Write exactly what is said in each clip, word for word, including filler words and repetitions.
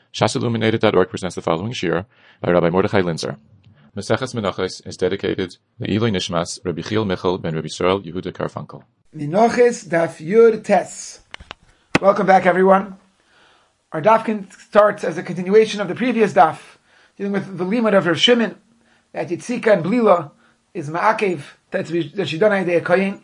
Shas Illuminated dot org presents the following shir by Rabbi Mordechai Linzer. Maseches Menachos is dedicated to Ilui Nishmas Rabbi Chiel Michal ben Rabbi Yisrael Yehuda Karfunkel. Menachos Daf Yud Tes. Welcome back, everyone. Our daf can starts as a continuation of the previous daf, dealing with the limud of Rav Shimon, that Yitzika and Blila is Ma'akev, that's Shidonai de Kayin.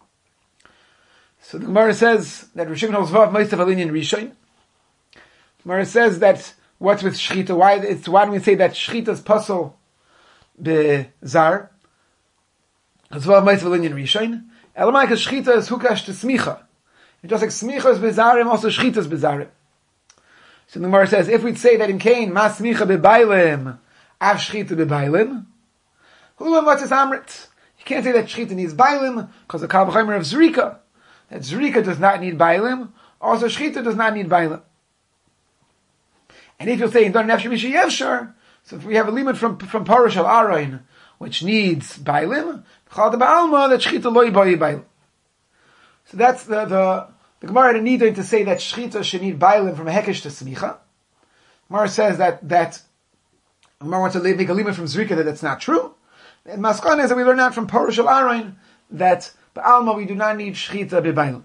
So the Gemara says that Rav Shimon holds Vav Moistav Alinian Rishon. Gemara says that what's with Shechita? Why it's why do we say that Shechita is puzzle bezar? It's Vav Moistav Alinian Rishon. Elamai because Shechita is hukash to Smicha. And just like Smicha is bezarim, also Shechita is bezarim. So the Gemara says, if we'd say that in Cain, Mas Smicha bebailim, Av Shechita bebailim, who what's his amrit? You can't say that Shechita needs bailim because the Kal B'chaymer of Zrika. That Zrika does not need bailim. Also Shechita does not need bailim. And if you'll say in Don Nefesh Misha Yevshar, so if we have a limit from from Parush al Aroin, which needs bailim, Chal de Ba'alma, that Shechita loy boi bailim. So that's the the the Gemara had a need to say that Shechita should need bailim from a hekesh to smicha. Gemara says that that Gemara wants to make a limit from Zrika that that's not true. And Maskana is that we learn out from Parush al Aroin that Ba'alma we do not need Shechita b'bailim.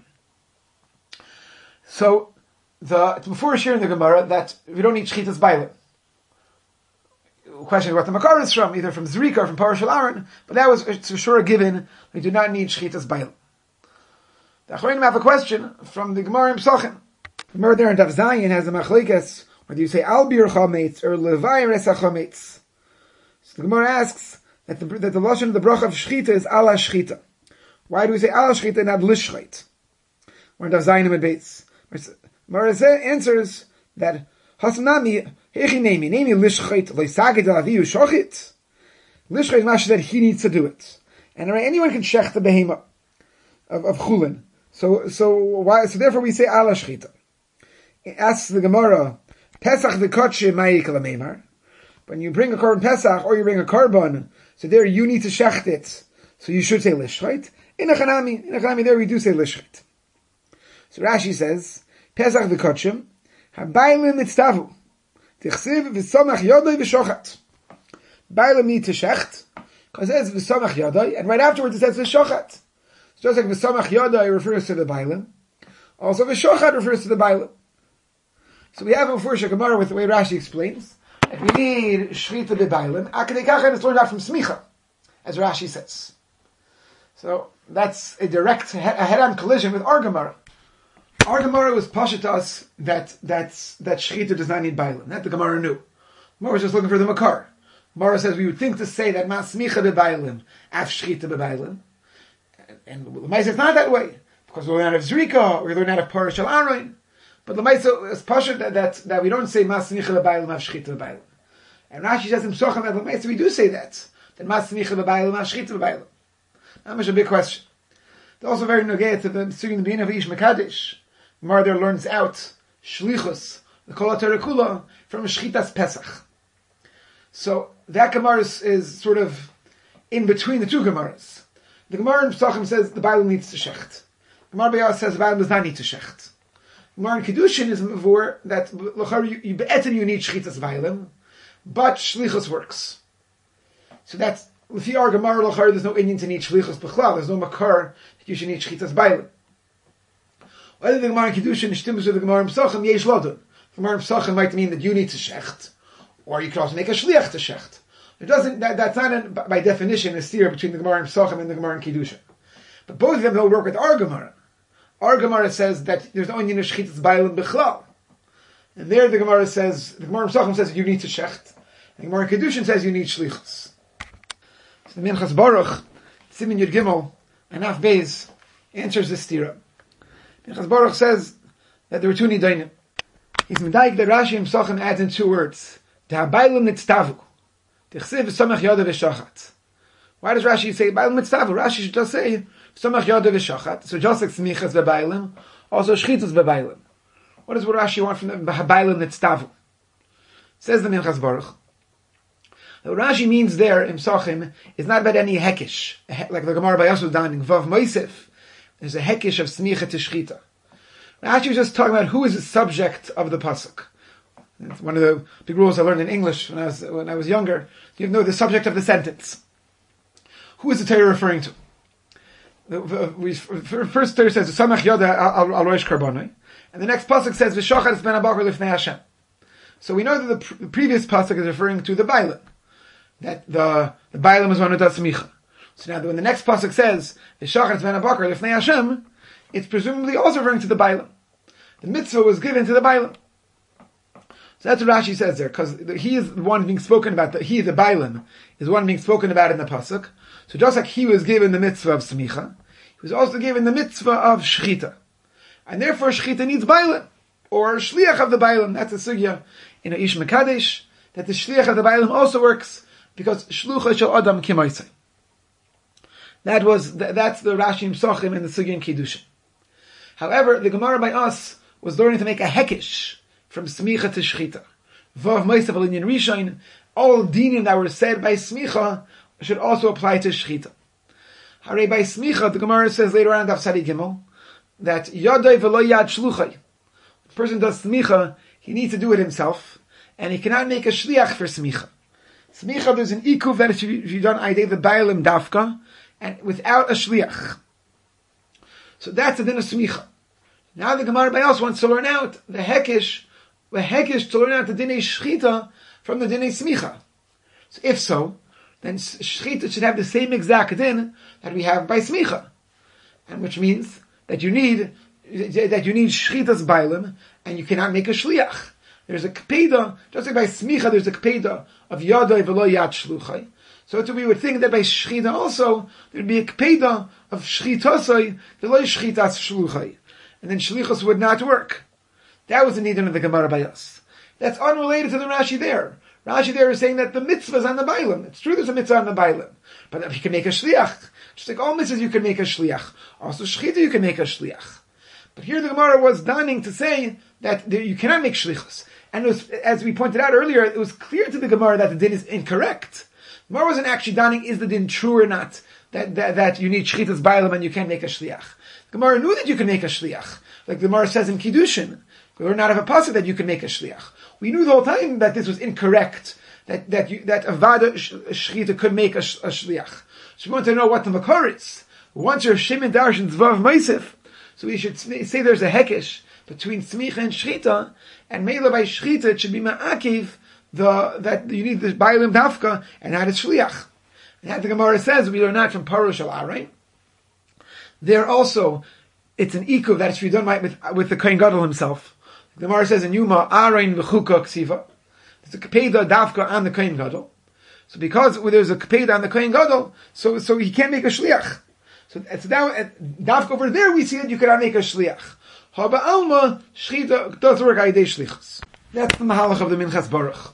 So the it's before sharing the Gemara that we don't need Shechita's bailim. The question is what the Makar is from, either from Zrika or from Parush al Aroin, but that was for sure a given. We do not need Shechita's bailim. The Acharonim have a question from the Gemara in Pesachim. The Gemara there in Daf Zayin has a machlekes whether you say al bir chametz or levay resa chametz. So the Gemara asks that the that the lashon of the bracha of Shechita is ala Shechita. Why do we say ala Shechita and not lishchait? We're in Daf Zayin and Beitz. Gemara answers that hasanami hechi nemi nemi lishchait loisagid alaviu shochit. Lishchait mash that he needs to do it, and anyone can shech the behema of of chulin. So so why? So therefore we say ala Shechita. Asks the Gemara, Pesach the kotche ma'ik lameimar. When you bring a korban Pesach or you bring a korban, so there you need to shecht it. So you should say lishchait. In a chanami, in a chanami there we do say lishchait. So Rashi says, Pesach v'kotchem, habaylim mitztavu, tichsiv v'samach yodoi v'shochat. Baylim need to shecht, because it says v'samach yodoi, and right afterwards it says v'shochat. So just like v'samach yodoi refers to the baylim, also v'shochat refers to the baylim. So we have a Fursha Gemara with the way Rashi explains, if we need shchita b'baylim, akadei kachem is learned out from smicha, as Rashi says. So that's a direct a head-on collision with our Gemara. Our Gemara was pasha to us that that's, that Shechita does not need bailim. That the Gemara knew. Gemara was just looking for the Makar. Gemara says we would think to say that mas smicha bebailim, af Shechita bebailim. And L'maisa it's not that way. Because we learn out of Zrika, we learn out of Parush al Aroin. But L'maisa is pasha that, that, that we don't say mas smicha bebailim, af Shechita bebailim. And Rashi says in Pesachim that L'maisa we do say that. That mas smicha bebailim, af Shechita bebailim. That was a big question. It's also very nogay to the student being of Ish Mekadesh. Gemara there learns out shlichus, the kol HaTorah kula, from Shechitas Pesach. So that Gemara is, is sort of in between the two Gemaras. The Gemara in Pesachim says the Bible needs to shecht. Gemara B'yah says the Bible does not need to shecht. Gemara in Kiddushin is mavur that you, you, be'etin you need Shechitas Bailim, but shlichus works. So that's L'fi our Gemara l'chari, there's no Indian to need shlichus b'chlal. There's no makar that you should need Shechitas Bailim. Whether the Gemara in Kiddushin is stimulus with the Gemara in Pesachim, yesh lodun. Gemara in Pesachim might mean that you need to shecht, or you can also make a shliach to shecht. It doesn't. That, that's not an, by definition a steer between the Gemara in Pesachim and the Gemara in Kiddushin. But both of them will work with our Gemara. Our Gemara says that there's no Indian Shechitas Bailim b'chlal, and there the Gemara says the Gemara in Pesachim says you need to shecht, and the Gemara in Kiddushin says you need shlichus. So the Minchas Baruch, Simin Yud Gimel, and Af Beis answers this stira. Minchas Baruch says that there were two nidainim. He's medayik that Rashi in Pesachim adds in two words. De'habaylim nitztavu. Tichsiv v'samach yoda v'shachat. Why does Rashi say baylim nitztavu? Rashi should just say v'samach yoda v'shachat. So just like smichas v'baylim, also shchitas v'baylim. What does what Rashi want from the baylim nitztavu? Says the Minchas Baruch. What Rashi means there in Pesachim is not about any hekish, like the Gemara by Yosef Daning, Vav Moisef. There's a hekish of smicha to shchita. Rashi was just talking about who is the subject of the pasuk. It's one of the big rules I learned in English when I was when I was younger. You know the subject of the sentence. Who is the Torah referring to? The, the, we, first Torah says Samach Yoda al Rosh Karbonai, and the next pasuk says V'shachar ben Abakar lifnei Hashem. So we know that the, pr- the previous pasuk is referring to the Bailim, that the the Bailim is one who does smicha. So now when the next pasuk says V'shachar ben Abakar lifnei Hashem, it's presumably also referring to the Bailim. The mitzvah was given to the Bailim. So that's what Rashi says there, because he is the one being spoken about, the, he, the Bailim, is the one being spoken about in the pasuk. So just like he was given the mitzvah of smicha, he was also given the mitzvah of shchita. And therefore shchita needs Bailim, or shliach of the Bailim. That's a sugya in a Ish Mekadesh, that the shliach of the Bailim also works, because shlucha shel adam kimaisai. That was, that's the Rashi Psachim in the sugya in Kiddushin. However, the Gemara by us was learning to make a hekish from smicha to shchita. Vav meisav al inyan rishon, all dinim that were said by smicha should also apply to shchita. Hare by smicha, the Gemara says later on in Daf Sadi Gimel, that yadai v'lo yad shluchai. The person does smicha, he needs to do it himself, and he cannot make a shliach for smicha. Smicha, there's an ikuv that it should be done aydei the bailim dafka, and without a shliach. So that's the din of smicha. Now the Gemara by us wants to learn out the hekish, the hekish to learn out the dinei shchita from the dinei smicha. So if so, then shchita should have the same exact din that we have by smicha, and which means that you need that you need shchitas bailim, and you cannot make a shliach. There's a kpeda, just like by smicha, there's a kpeda of yadai v'lo yad shluchai. So we would think that by shchita also there'd be a kpeda of shchitasai v'lo shchitas shluchai, and then shlichus would not work. That was the need of the Gemara by us. That's unrelated to the Rashi there. Rashi there is saying that the mitzvah is on the Bailim. It's true there's a mitzvah on the Bailim. But if you can make a shliach, just like all mitzvahs you can make a shliach. Also shchita you can make a shliach. But here the Gemara was donning to say that you cannot make shlichus. And it was, as we pointed out earlier, it was clear to the Gemara that the din is incorrect. The Gemara wasn't actually donning, is the din true or not, that, that, that you need shchitas Bailim and you can't make a shliach. The Gemara knew that you can make a shliach. Like the Gemara says in Kiddushin, we were not of a pasuk that you can make a shliach. We knew the whole time that this was incorrect, that that you, that avada shchita could make a, a shliach. So we want to know what the makor is. Once you're Shimon Darshan Zvav Meisif, so we should say there's a hekesh between smicha and shchita, and meila by shchita it should be ma'akiv the that you need the bailim dafka and not a shliach. And that the Gemara says we are not from Parush al right? There also it's an ikuv that should be done by, with with the Kohen Gadol himself. The Gemara says in Yuma, Arain v'chuka ksiva. There's a kpeda dafka on the Kohen Gadol. So because there's a kpeda on the Kohen Gadol, so so he can't make a shliach. So it's now at dafka over there we see that you cannot make a shliach. Haba alma shchita does work aydei shlichus. That's the mahalach of the Minchas Baruch.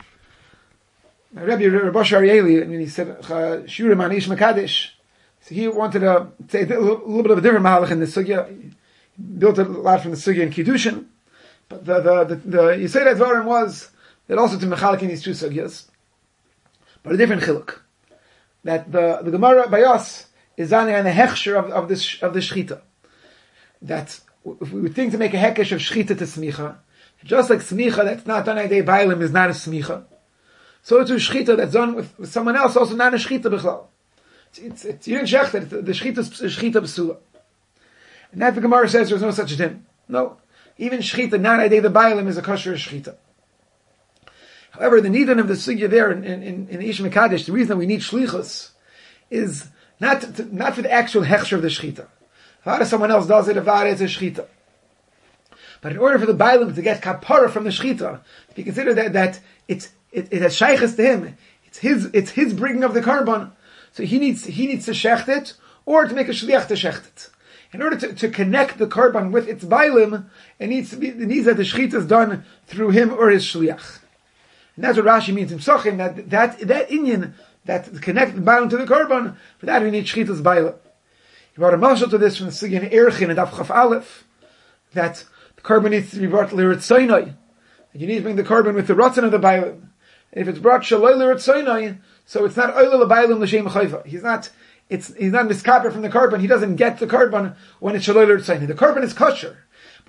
Now, Rabbi Rabash Arieli, I mean, he said Shurim an Ish Mekadesh. So he wanted to say a little, little bit of a different mahalach in the sugya. He built a lot from the sugya in Kiddushin. But the the the, the Yisrael Dvarim was that also to mechalik in these two sugyas, but a different chiluk. That the the Gemara by us is on the hechsher of of this of the shchita. That if we would think to make a hekesh of shchita to smicha, just like smicha that's not done day bailim is not a smicha, so too shchita that's done with, with someone else also not a shchita b'chlal. It's, it's, it's you didn't shech that the shchita is shchita b'sula, and that the Gemara says there's no such thing. No. Even shchita, not idei the bailim, is a kosher shchita. However, the nidan of the sugya there in, in, in Ish Mekadesh, the reason that we need shlichus is not to, not for the actual hechsher of the shchita. If someone else does it, if it's a shchita. But in order for the bailim to get kapara from the shchita, if you consider that, that it's, it, it has shaykhs to him, it's his, it's his bringing of the carbon, so he needs, he needs to shecht it, or to make a shliach to shecht it. In order to, to connect the korban with its bailim, it needs to be, it needs that the shechita is done through him or his shliach. And that's what Rashi means in Psachim, that, that, that inyan, that connect the bailim to the korban, for that we need shechita's bailim. He brought a mashal to this from the Sugya in Erchin and Daf Chaf Aleph, that the korban needs to be brought l'ritzaynai. You need to bring the korban with the rotzen of the bailim. If it's brought shaloi l'ritzaynai, so it's not oila l'bailim l'shem chayva. He's not, It's, he's not miskaper from the korban. He doesn't get the korban when it's shaloi l'ritzaynai. The korban is kosher,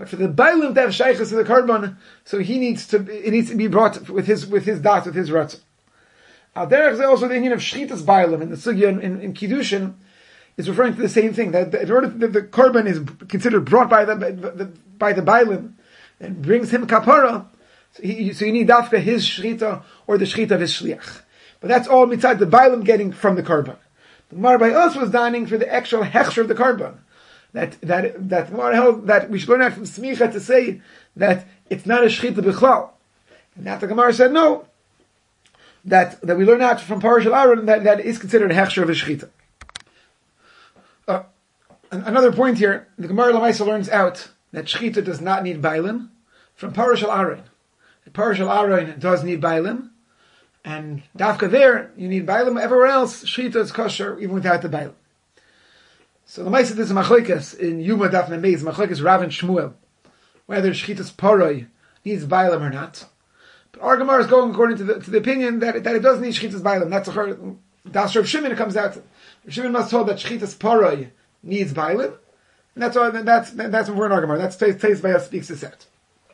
But for the Bailim to have shaykhs to the Karban, so he needs to, it needs to be brought with his, with his dat, with his ratzon. Al derech is also the union of Shchitas Bailim, and the Sugya in, in, in Kiddushin is referring to the same thing, that in order that the Karban is considered brought by the, by the, by the Bailim, and brings him kapara, so, he, so you need dafka his Shchita, or the Shchita of his Shliach. But that's all mitzad the Bailim getting from the Karban. The Gemara by us was dining for the actual hechsher of the Karban. That, that, that Gemara held that we should learn out from Smicha to say that it's not a Shchita b'chlal. And that the Gemara said no, that, that we learn out from Parashal Aaron that, that is considered a hechsher of a Shchita. Uh, another point here, the Gemara Lamaisa learns out that Shchita does not need Bailim from Parashal Aaron. Parashal Aaron does need Bailim, and Dafka there, you need Bailim. Everywhere else, Shchita is kosher even without the Bailim. So the Lamaisa, this is Machlokes in Yuma Daf Membeis, Machlokes Rav and Shmuel, whether Shchitas Paroi needs Bailim or not. But our Gemara is going according to the, to the opinion that it, that it does need Shchitas Bailim. That's a Das Rav Shimon comes out. Rav Shimon must hold that Shchitas Paroi needs Bailim, and that's all. That's that's what we're in our Gemara. That's Teis by us speaks to set.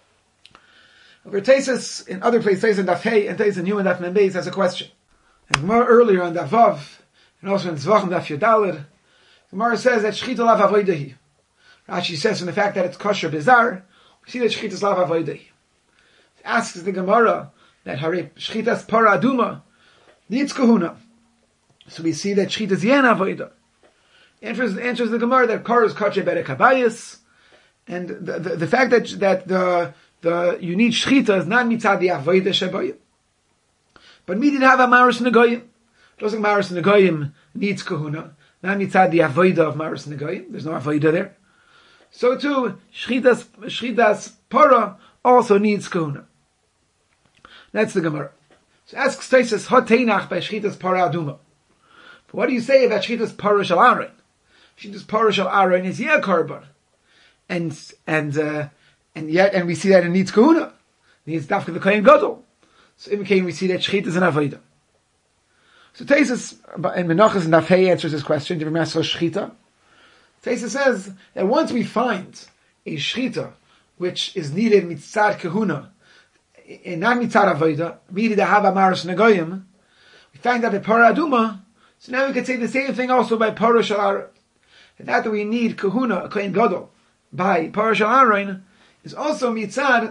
Over Tesis in other places, Teis in Daf Hey and Teis in Yuma Daf Membeis has a question. And Gemara earlier on Daf Vav and also in Zvachim Daf Yodalid, Gemara says that Shchita lav avodahi. Rashi says from the fact that it's kosher bizarre, we see that Shchita is lav avodahi. Asks the Gemara that Hare Shchitas para aduma needs kahuna. So we see that Shchita is yen avodah. Answers, answers the Gemara that kar is kache berek habayis, and the, the, the fact that that the the you need Shchita is not mitzad the avodah shabayim, but me did have a maris negoyim. Just like maris negoyim needs kahuna. Not mitzad the avodah of maris negoyim. There's no avodah there. So too, shchitas shchitas para also needs kahuna. That's the Gemara. So asks Taisus hoteinach by shchitas para aduma. But what do you say about shchitas para shel Aaron? Shchitas para shel Aaron is yeh karban, and and uh, and yet and we see that it needs kahuna. It needs dafka the kohen gadol. So in case we see that shchitas an avodah. So Taisus and Menachos and Dafei answers this question. Different master shchita. Taisus says that once we find a shchita which is needed mitzad kahuna, and not mitzad avodah, needed to have a maris negoyim, we find that by para aduma. So now we could say the same thing also by para shel Aaron. And that we need kahuna, a kohen gadol, by para shel Aaron is also mitzad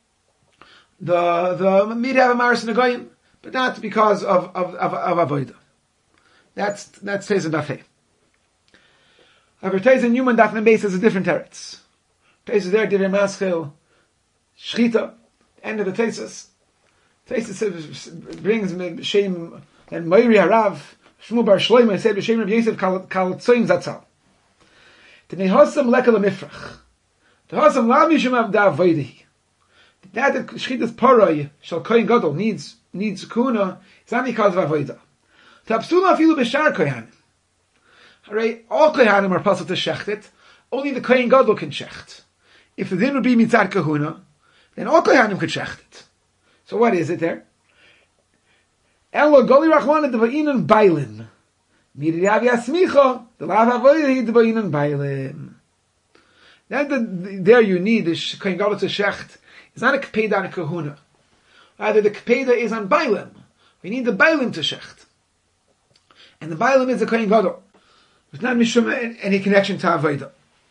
the the need to have a maris negoyim. But not because of of of, of avodah. That's that's Teis and Dafei. However, Teis and Human Daf Membeis is a different teretz. Teis is there, Divrei Maschil, Shchita, end of the Teisus. Teisus brings B'Shem and Moiri Harav Shmuel Bar Shloimeh said B'Shem Rabbi Yosef Kal Tzoyim Zatzal. The Nehosam Lekel Mifrach. The Hosam La Mishum Avda Avodah. That the Shchitas Paroi Shal Kohen Gadol needs needs kuna, it's not because of avodah. Tapsula afilu b'shar kohanim. Hooray, all kohanim are possible to shecht it. Only the kohen gadol can shecht. If the din would be mitzad kahuna, then all kohanim could shecht it. So what is it there? Elo goli rachmana devayinan bailin. Miri yavi asmicha the lav avodah devayinan bailin. Then the, there you need the kohen gadol to shecht. It's not a kpeda and a kahuna. Either the kpeda is on Bailim. We need the Bailim to shecht. And the Bailim is the Kohen Gadol. There's not mishum any connection to Avodah.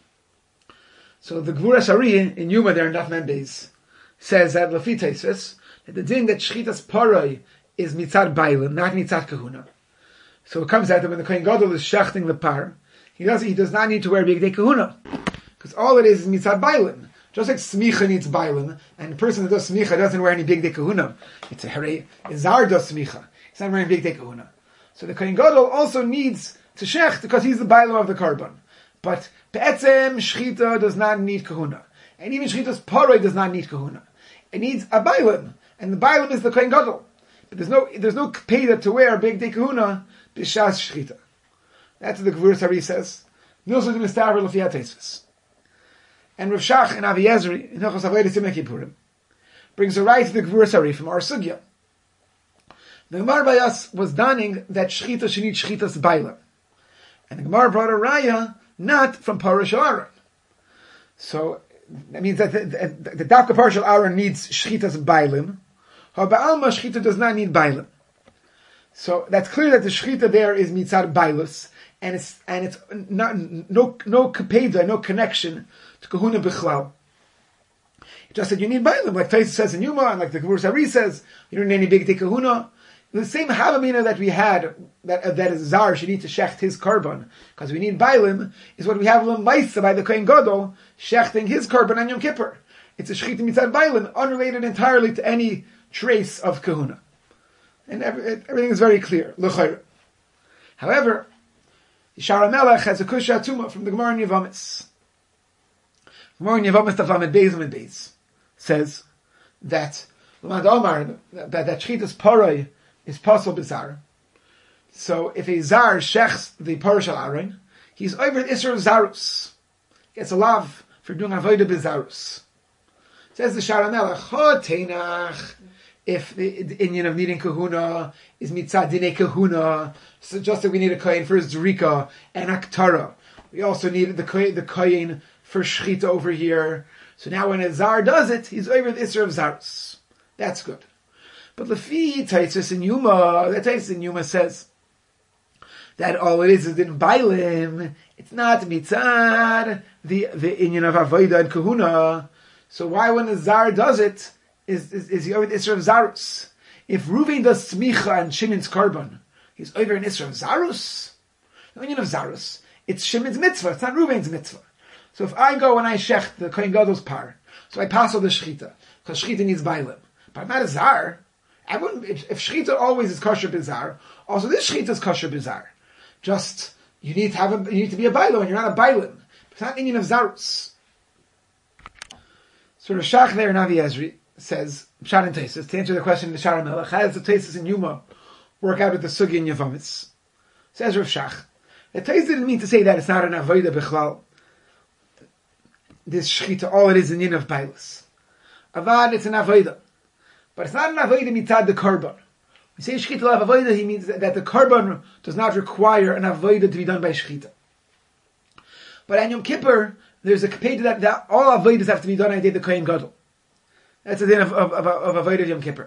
So the Gvuras Ari in Yuma there in Daf Membeis says that Lafi Teisus, that the din that Shchitas Paroi is mitzad Bailim, not mitzad Kahuna. So it comes out that when the Kohen Gadol is shechting the par, he does he does not need to wear Bigdei Kahuna. Because all it is is mitzad Bailim. Just like smicha needs bailim, and the person that does smicha doesn't wear any big kahuna. It's a hare, Zar does smicha. He's not wearing big kahuna. So the Kohen Gadol also needs to shecht because he's the bailim of the karban. But pe'etzem shchita does not need kahuna. And even shchita's paroi does not need kahuna. It needs a bailim. And the bailim is the Kohen Gadol. But there's no, there's no kpeda to wear big kahuna b'shas shchita. That's what the Gvur Sari says. Nilsa de Mistaver Lafiyat Tesis. And Rav Shach and Avi Ezri in Hilchos Avodas Yom Kippurim brings a right to the Gvur Sari from our sugya. The Gemara by us was daning that shchita should need shchitas bailim, and the Gemara brought a raya not from Parashah Aaron. So that means that the, the, the Dafka partial Aaron needs Shchitas Bailim. Ha'ba'alma Shchita does not need Bailim. So that's clear that the Shchita there is Mitzad Bailus, and it's, and it's not, no, no Kapeda, no connection to Kahuna Bichlal. Just that you need Bailim, like Taisa says in Yuma, and like the Gemara Sari says, you don't need any big Kahuna. The same Havamina that we had, that uh, that is Zar should need to shecht his carbon, because we need Bailim, is what we have Lamaisa by the Kohen Gadol, shechting his carbon on Yom Kippur. It's a Shechita Mitzad Bailim, unrelated entirely to any trace of Kahuna. And every, it, everything is very clear. L'chayr. However, Yishar HaMelech has a Kusha Tuma from the Gemara in Yevamis. Gemara in Yevamis Taflamed Beis and Beis says that Lamad Omar, that, that Shchitas Paroi is possible bizarre. So if a zar shechs the parashal aron, he's over the Isra of Zarus. He gets a lav for doing avodah bizarus. Says the Shara Melech, Ho Teinach, if the, the Inyan of needing kahuna is mitzad dinei kahuna, so just that we need a kohen for zrika and aktara. We also need the kohen, the kohen for shchita over here. So now when a zar does it, he's over the Isra of Zarus. That's good. But Lefi Taisus in Yuma, the Taisus in Yuma says that all it is is in Bailim. It's not mitzad the the inyan of avodah and kahuna. So why, when the zar does it, is is, is he over the Isra of Zarus? If Reuven does smicha and Shimon's carbon, he's over an Isra of Zarus. The inyan of Zarus, it's Shimon's mitzvah. It's not Reuven's mitzvah. So if I go and I shecht the Kohen Gadol's par, so I pass all the shchita because shchita needs Bailim, but I'm not a zar. I wouldn't, if, if shchita always is kosher bizarre, also this shchita is kosher bizarre. Just, you need to have a, you need to be a bailim, and you're not a bailim. It's not Inyan of Zarus. So Rashach there in Avi Ezri says, Pshat and Tesis, to answer the question in the Shara Melech, how does the Tesis in Yuma work out with the Sugi in Yevamitz? Says Rashach, the Tesis didn't mean to say that it's not an avodah bichlal. This shchita, all it is in Yin of Bailus. Avad, it's an avodah. But it's not an avodah mitzad the carbon. We say shchita lav avodah, he means that, that the carbon does not require an avodah to be done by shchita. But on Yom Kippur, there's a kapeda that, that all avodas have to be done on the Kohen Gadol. That's the din of, of, of, of avodah Yom Kippur.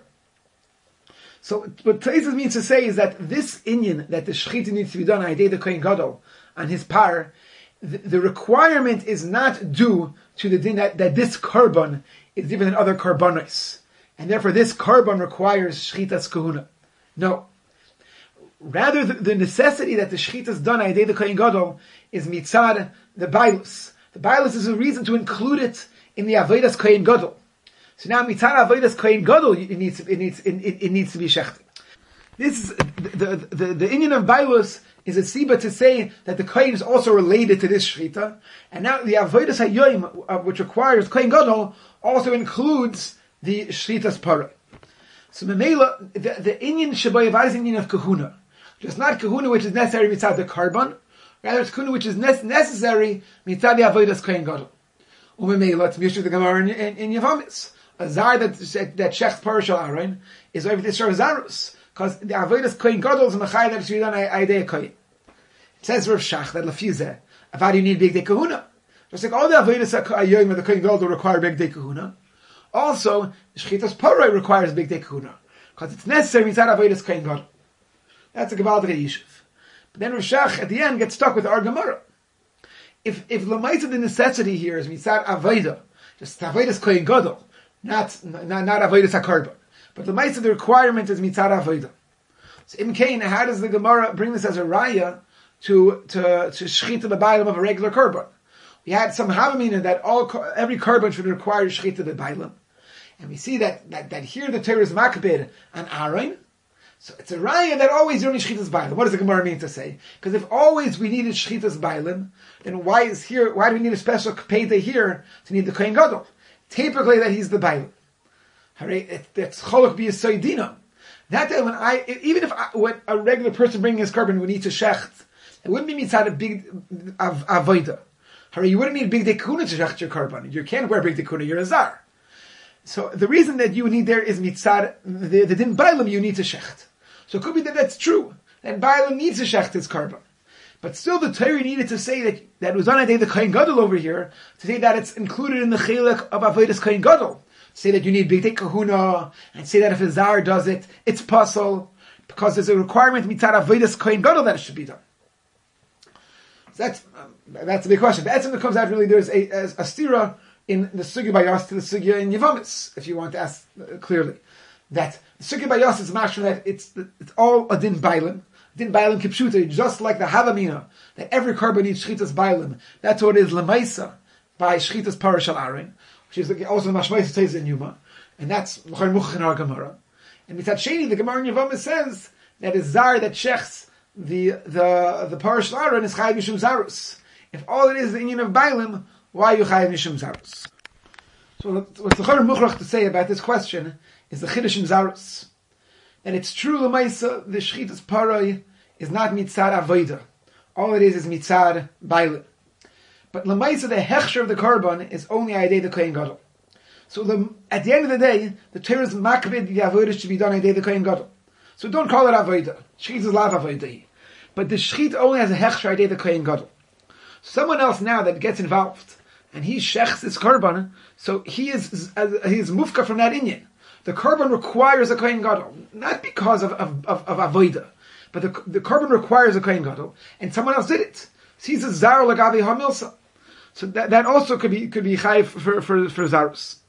So what Taisus means to say is that this inyan, that the shchita needs to be done on the Kohen Gadol, on his par, the, the requirement is not due to the din that, that this carbon is different than other carbonos. And therefore this carbon requires shchitas kahuna. No. Rather, the, the necessity that the shchita is done on the Kohen Gadol is mitzad the bailus. The bailus is a reason to include it in the avodas Kohen Gadol. So now mitzad avodas Kohen Gadol, it needs, it needs, it, it needs to be shechted. This is, the, the, the, the inyan of bailus is a siba to say that the Kohen is also related to this shchita. And now the avodas hayoim, uh, which requires Kohen Gadol, also includes the shchitas parah. So memela, the, the inyan shabayavaz inyan of kahuna. It's not kahuna which is necessary mitzad the carbon, rather it's kahuna which is ne- necessary mitzad the avodas Kohen Gadol. Umemela, it's mishra the Gemara in, in, in Yevamis. A zar that that shechts parashal aron is over the Isra of Zarus, because the avodas Kohen Gadol is a mechay that is done aidei Kohen. It says Rav Shach that lefizeh, about you need big day kahuna. Just like all the avodas ayoyim of the Kohen Gadol require big day kahuna. Also, shchitas paroi requires big day kahuna, because it's necessary mitzad avodas Kohen Gadol. That's a Gavaldic Yishuv. But then Rashach at the end gets stuck with our Gemara. If if lamaita the necessity here is mitzad avodah, just avodas Kohen Gadol, not not not avodas hakarbon, but lamaita the requirement is mitzad avodah. So in Cain, how does the Gemara bring this as a raya to to to shchita b'baylam of a regular carbon? We had some havamina that all every carbon should require shchita b'baylam, and we see that that that here the Torah is makbid on Aaron. So it's a raya that always you need shchitas bailim. What does the Gemara mean to say? Because if always we needed shchitas bailim, then why is here? Why do we need a special kapeda here to need the Kohen Gadol? Typically, that he's the bailim. It's cholok b'yisoydina. That day when I, even if I, when a regular person bringing his carbon would need to shecht, it wouldn't be mitzad a big av, avoida. Hurry, you wouldn't need big dekuna to shecht your carbon. You can't wear big dekuna. You're a zar. So the reason that you need there is mitzad the, the din bailim you need to shecht. So it could be that that's true. And bailim needs to shecht his carbon. But still the Torah needed to say that, that it was on a day the Kohen Gadol over here, to say that it's included in the Chilek of Avodas Kohen Gadol. Say that you need B'tei Kahuna, and say that if a Zar does it, it's puzzle, because there's a requirement mitzad Avodas Kohen Gadol that it should be done. So that's, um, that's a big question. But it comes out really there's a, a, a stira in the Sugya Bayas to the Sugya in Yevamis, if you want to ask uh, clearly. That the Sugya Bayas is mashma that it's, it's all a din bailim. Din bailim kipshuta, just like the Havamina, that every carbon needs shchitas bailim. That's what it is lemaisa by shchitas parashal arin, which is also the mashmaisa says in Yuma, and that's l'chayr muchach in our Gemara. And mitzad sheni, the Gemara in Yevamis says that is zar that shechs the the the parashal arin is chayav mishum zarus. If all it is the union of bailim, why are you chayav mishum zarus? So what's the l'chayr muchach to say about this question is the chiddush in zarus. And it's true, Lamaisa, the Shchitas Paroi is not Mitzad Avoida. All it is is Mitzad Bailim. But Lamaisa, the Hechsher of the Korban, is only Aydei the Kohen Gadol. So the, at the end of the day, the Torah is Makbid, the Avoida should be done Aydei the Kohen Gadol. So don't call it Avoida. Shchit is Lav Avoida. But the Shchit only has a Hechsher Aydei the Kohen Gadol. Someone else now that gets involved, and he shechs his Korban, so he is, he is Mufka from that Inyan. The Korban requires a Kohen Gadol, not because of, of, of, of Avoida, but the, the Korban requires a Kohen Gadol, and someone else did it. So he's a Zar Lagavi Hamilsa. So that, that also could be, could be Chayiv for, for, for Zarus.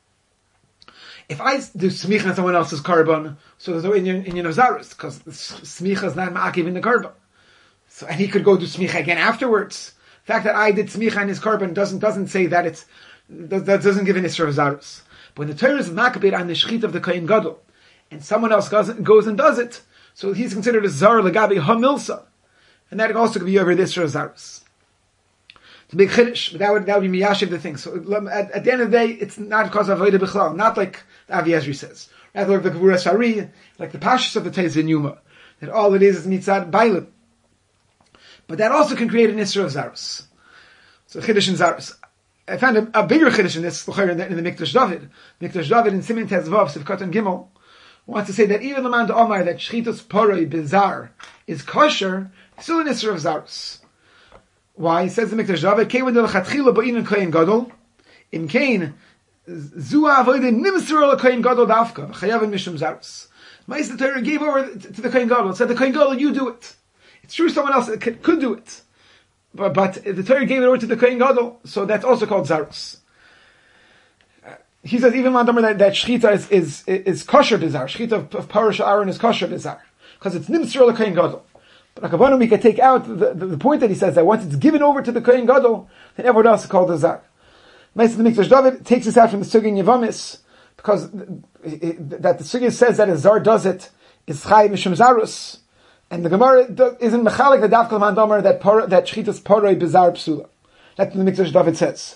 If I do Smicha on someone else's Korban, so there's no Inyan, Inyan of Zarus, because Smicha is not Ma'akiv in the Korban. So, and he could go do Smicha again afterwards. The fact that I did Smicha in his Korban doesn't, doesn't say that it's, that doesn't give an Isra of Zarus. When the Torah is makbid on the shchit of the Kohen Gadol, and someone else goes, goes and does it, so he's considered a zar legabi hamilsa, and that also could be over this zarus. It's a big chiddush, but that would that would be miyashiv the thing. So at, at the end of the day, it's not because of avodah bichlal, not like the Avi Ezri says, rather like the Gevura Shari, like the pashas of the Teiz in Yuma, that all it is is mitzad bailim. But that also can create an isra of zarus. So chiddush in zarus. I found a, a bigger chiddush in this in the, in the Mikdash David. Mikdash David in Simin Tezvav Sivkot and Gimel wants to say that even the man to Omar that shchitus poroi bizar is kosher, still an isra of zarus. Why? He says the Mikdash David, Kein del chatchila ba'in kohen gadol, in Kein zua avodah nimser al kohen gadol dafka chayav mishum zarus. Ma'aseh Torah gave over to the kohen gadol, said the kohen gadol, you do it. It's true, someone else could, could do it. But, but the Torah gave it over to the Kohen Gadol, so that's also called Zarus. Uh, he says even Mandomer that, that Shchita is, is, is kosher bizar. Shchita of, of Parash Aaron is kosher bizar. Because it's Nimsur the Kohen Gadol. But Akavanu, we can take out the, the, the point that he says that once it's given over to the Kohen Gadol, then everyone else is called a Zar. Ma'aseh the Mikdash David takes this out from the Sugya in Yevamis, because it, it, that the Sugya says that a Zar does it, is Chai Mishum Zarus. And the Gemara isn't mechalik the dafkal man domer that par, that shchitas paroi bizar psula. That's what the Mikdash David says.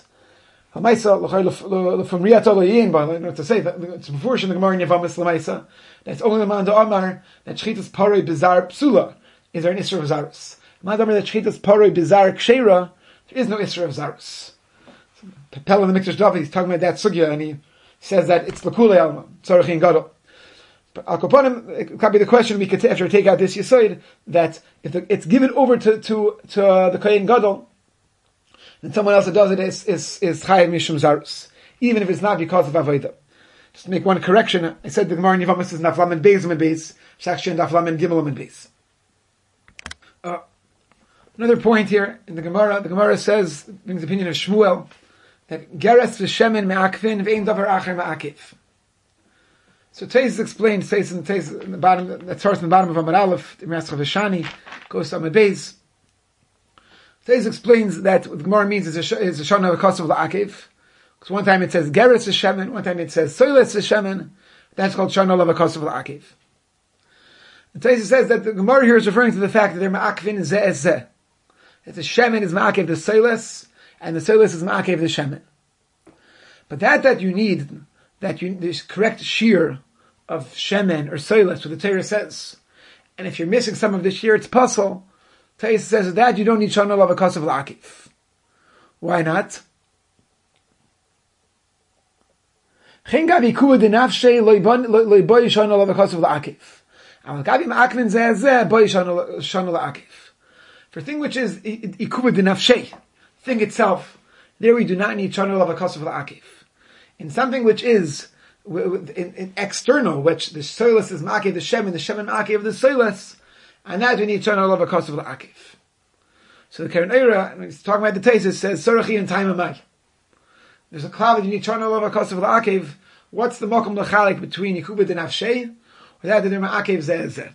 L'maisa from riyat oloyin, but I don't know what to say. It's before in the Gemara in Yevamis l'maisa. That's only the man domer that shchitas paroi bizar psula is there an isra of zarus. Man domer that shchitas paroi bizar kshera there is no isra of zarus. Pella in the Mikdash David he's talking about that sugya and he says that it's l'kulei alma tzarich in gadol. But Al Kaponim, it could be the question we could t- after take out this Yisoid, that if the, it's given over to, to, to uh, the Kohen Gadol, then someone else that does it is, is, is Chayav Mishum Zarus. Even if it's not because of Avodah. Just to make one correction, I said the Gemara in Yevamis is Naflam and Beis and Beis, Shakshi and Naflam and Gimel and Beis. Uh, another point here, in the Gemara, the Gemara says, brings the opinion of Shmuel, that Geres v'Shemen me'akvin v'ein davar acher me'akiv. So Teis explained, says in the Teis in the bottom, that starts in the bottom of Amar Aleph, the Mirascha Vishani, goes to Amar Beis. Teis explains that what the Gemara means is a, is a Shana of a Kosov La'akev. Because one time it says Geres Hashemen, one time it says Soiles Hashemen. That's called Shana of a Kosov La'akev. The Teis says that the Gemara here is referring to the fact that they're Ma'akvin Zeh Ez Zeh. That the Shemen is Ma'akev the Soiles, and the Soiles is Ma'akev the Shemen. But that that you need, that you, this correct shear of shemen or soiles, what the Torah says. And if you're missing some of the shear, it's puzzle. Torah says that you don't need shana of a kosav la'akif. Why not? Chen gavi kuva denafshe loy boy shana of a kosav la'akif. Al gavi ma'akvin zeh zeh boy shana la'akif. For thing which is ikuba dinafshei, thing itself, there we do not need channel of a kosev la'akiv. In something which is in, in external, which the soilus is ma'akiv the shem and the shem and ma'akiv the soilus, and that we need channel of a kosev la'akiv. So the Keren Eira, when he's talking about the Tesis, says Sorachi and time amai. There's a cloud that you need channel of a kosev la'akiv. What's the mokum l'chalik between ikuba dinafshei or that the ma'akiv zeh?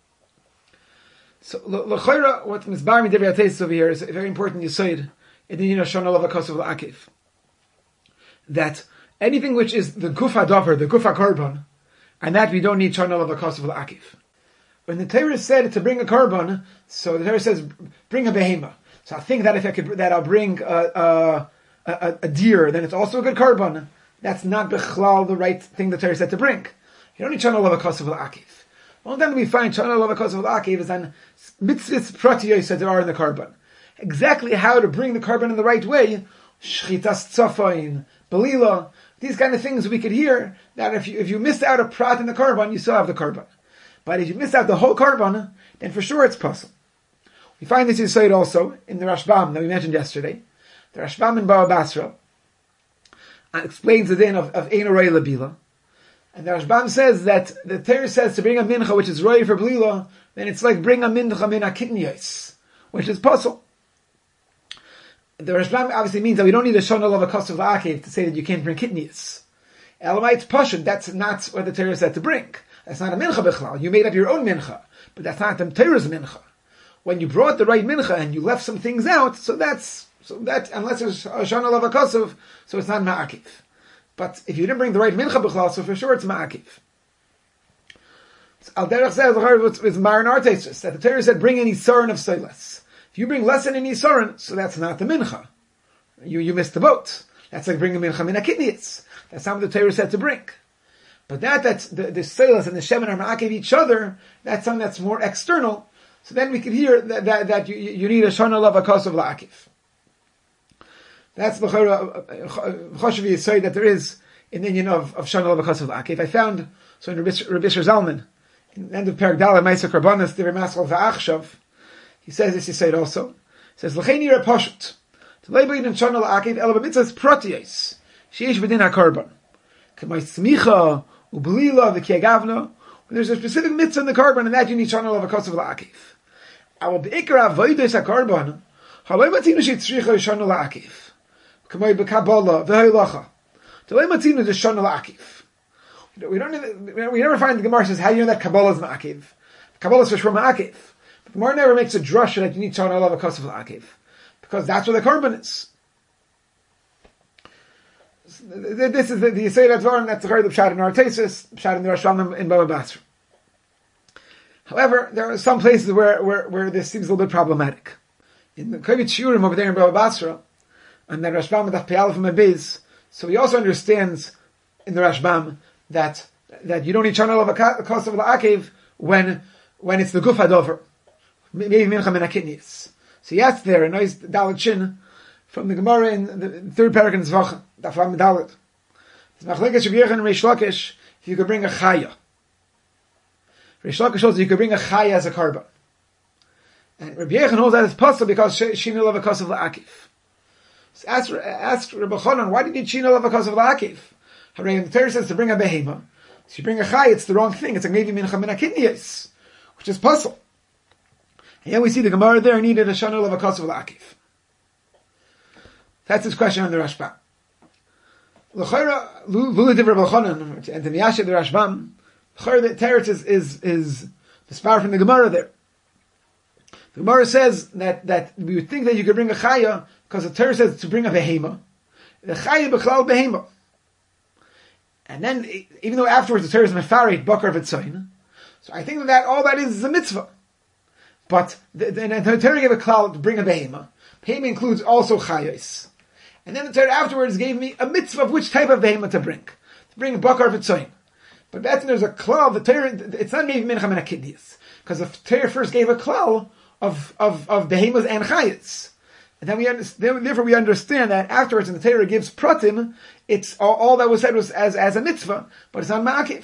So, l'choira, what Mizbar Midivri HaTeisus over here is a very important yisoid in the Yina Shana Lava Kosev L'Akiv. That anything which is the Gufa Dover, the Gufa Korban, and that we don't need Shana Lava Kosev L'Akiv. When the Torah said to bring a Korban, so the Torah says, bring a behema. So I think that if I could, that I'll bring a, a, a, a deer, then it's also a good Korban. That's not Bechlal the right thing the Torah said to bring. You don't need Shana Lava Kosev L'Akiv. Well, then we find Shana Lava Kosev L'Akiv is on mitzvahs pratiyos that there are in the Korban. Exactly how to bring the Korban in the right way, shchitas tzafain, belila, these kind of things we could hear, that if you, if you missed out a prat in the Korban, you still have the Korban. But if you missed out the whole Korban, then for sure it's possible. We find this Yisayid also in the Rashbam that we mentioned yesterday. The Rashbam in Baba Basra explains the din of, of Ein Orei Labila. And the Rashbam says that the Torah says to bring a mincha which is roy for blila, then it's like bring a mincha min akitniyos, which is puzzle. The Rashbam obviously means that we don't need a shana of a kosev la'akiv to say that you can't bring kitniyos. Elamite pashut, that's not what the Torah said to bring. That's not a mincha bichlal. You made up your own mincha, but that's not the Torah's mincha. When you brought the right mincha and you left some things out, so that's so that unless there's a shana of a kosev, so it's not ma'akiv. But if you didn't bring the right mincha b'chlal, so for sure it's ma'akiv. Al derech says with Maran Artesis that the Torah said bring an isaron of soilas. If you bring less than an isaron, so that's not the mincha. You you missed the boat. That's like bringing mincha min akidniyos. That's not what the Torah said to bring. But that that's the, the soilas and the shemen are ma'akiv each other. That's something that's more external. So then we can hear that that, that you, you need a shana of a kosev la'akiv. That's the choshev yisoid that there is in the Indian of, of Shana Lava Kosev L'Akiv. I found, so in Rabbi Yisrael Zalman, in the end of Perek Dalet, Ma'aser Karbanos, Divrei Maskal V'Achshav, he says this yisoid also. He says, L'chein yireh poshut, to lay b'yin Shana L'Akiv, ela b'mitzvahs protiyos, sheyesh b'din ha-korban. K'may tzmicha, u'blila, v'kiagavna, when there's a specific mitzvah in the korban, and that you need Shana Lava Kosev L'Akiv. Our b'ikra avodos ha-korban, haloi matinu she'tzricha Shana L'Akiv. Kamay b'Kabbalah v'Haylacha. Delay matzina is shana la'akiv. We don't. We never find the Gemara says how do you know that Kabbalah is ma'akiv. Kabbalah is for sure ma'akiv. But the Gemara never makes a drush that you need shana la'av kosev la'akiv because that's where the korban is. This is the the Yisayid Advar, and that's the Chayil of Pshat in our Tesis, Pshat in the Rashbam in Baba Basra. However, there are some places where where where this seems a little bit problematic. In the Kovit Shiurim over there in Baba Basra. And then Rashbam with Peyal from Abiz. So he also understands in the Rashbam that that you don't need channel of a kosev la'akiv when when it's the guf hadover, maybe mincha min hakitniyos. So he asks there a nice dalet shin from the Gemara in the third parak in Zvach daf lam dalet. It's machlekes Rabbi Yechon and Reish Lakish if you could bring a chaya. Reish Lakish holds you could bring a chaya as a korban, and Rabbi Yechon holds that it's possible because shinul of a kosev la'akiv. So ask, ask Rabbi Chonon, why did you need Shina Lava Kosev La'akiv? Hooray, the Torah says to bring a behema. So you bring a chay, it's the wrong thing. It's like maybe mincha min hakidniyos, which is puzzle. And yet we see the Gemara there needed a Shana Lava Kosev La'akiv. That's his question on the Rashbam. L'chayra, Lula Div Rabbi Chonon, and the Miyasha the Rashbam, l'chayra the Teretz is, is, is the spar from the Gemara there. The Gemara says that, that we would think that you could bring a chaya because the Torah says to bring a behema. The chaya b'chlal behema. And then, even though afterwards the Torah is mefarit bakar v'tzayin, so I think that all that is is a mitzvah. But the, the, the Torah gave a klal to bring a behema. Behema includes also chayos. And then the Torah afterwards gave me a mitzvah of which type of behema to bring. To bring bakar v'tzayin. But that's there's a klal, the Torah, it's not maybe mincha min hakidiyos. Because the Torah first gave a klal of, of, of behemas and chayos. And then we understand, therefore we understand that afterwards, when the Torah gives pratim, it's all, all that was said was as, as a mitzvah, but it's not ma'akiv.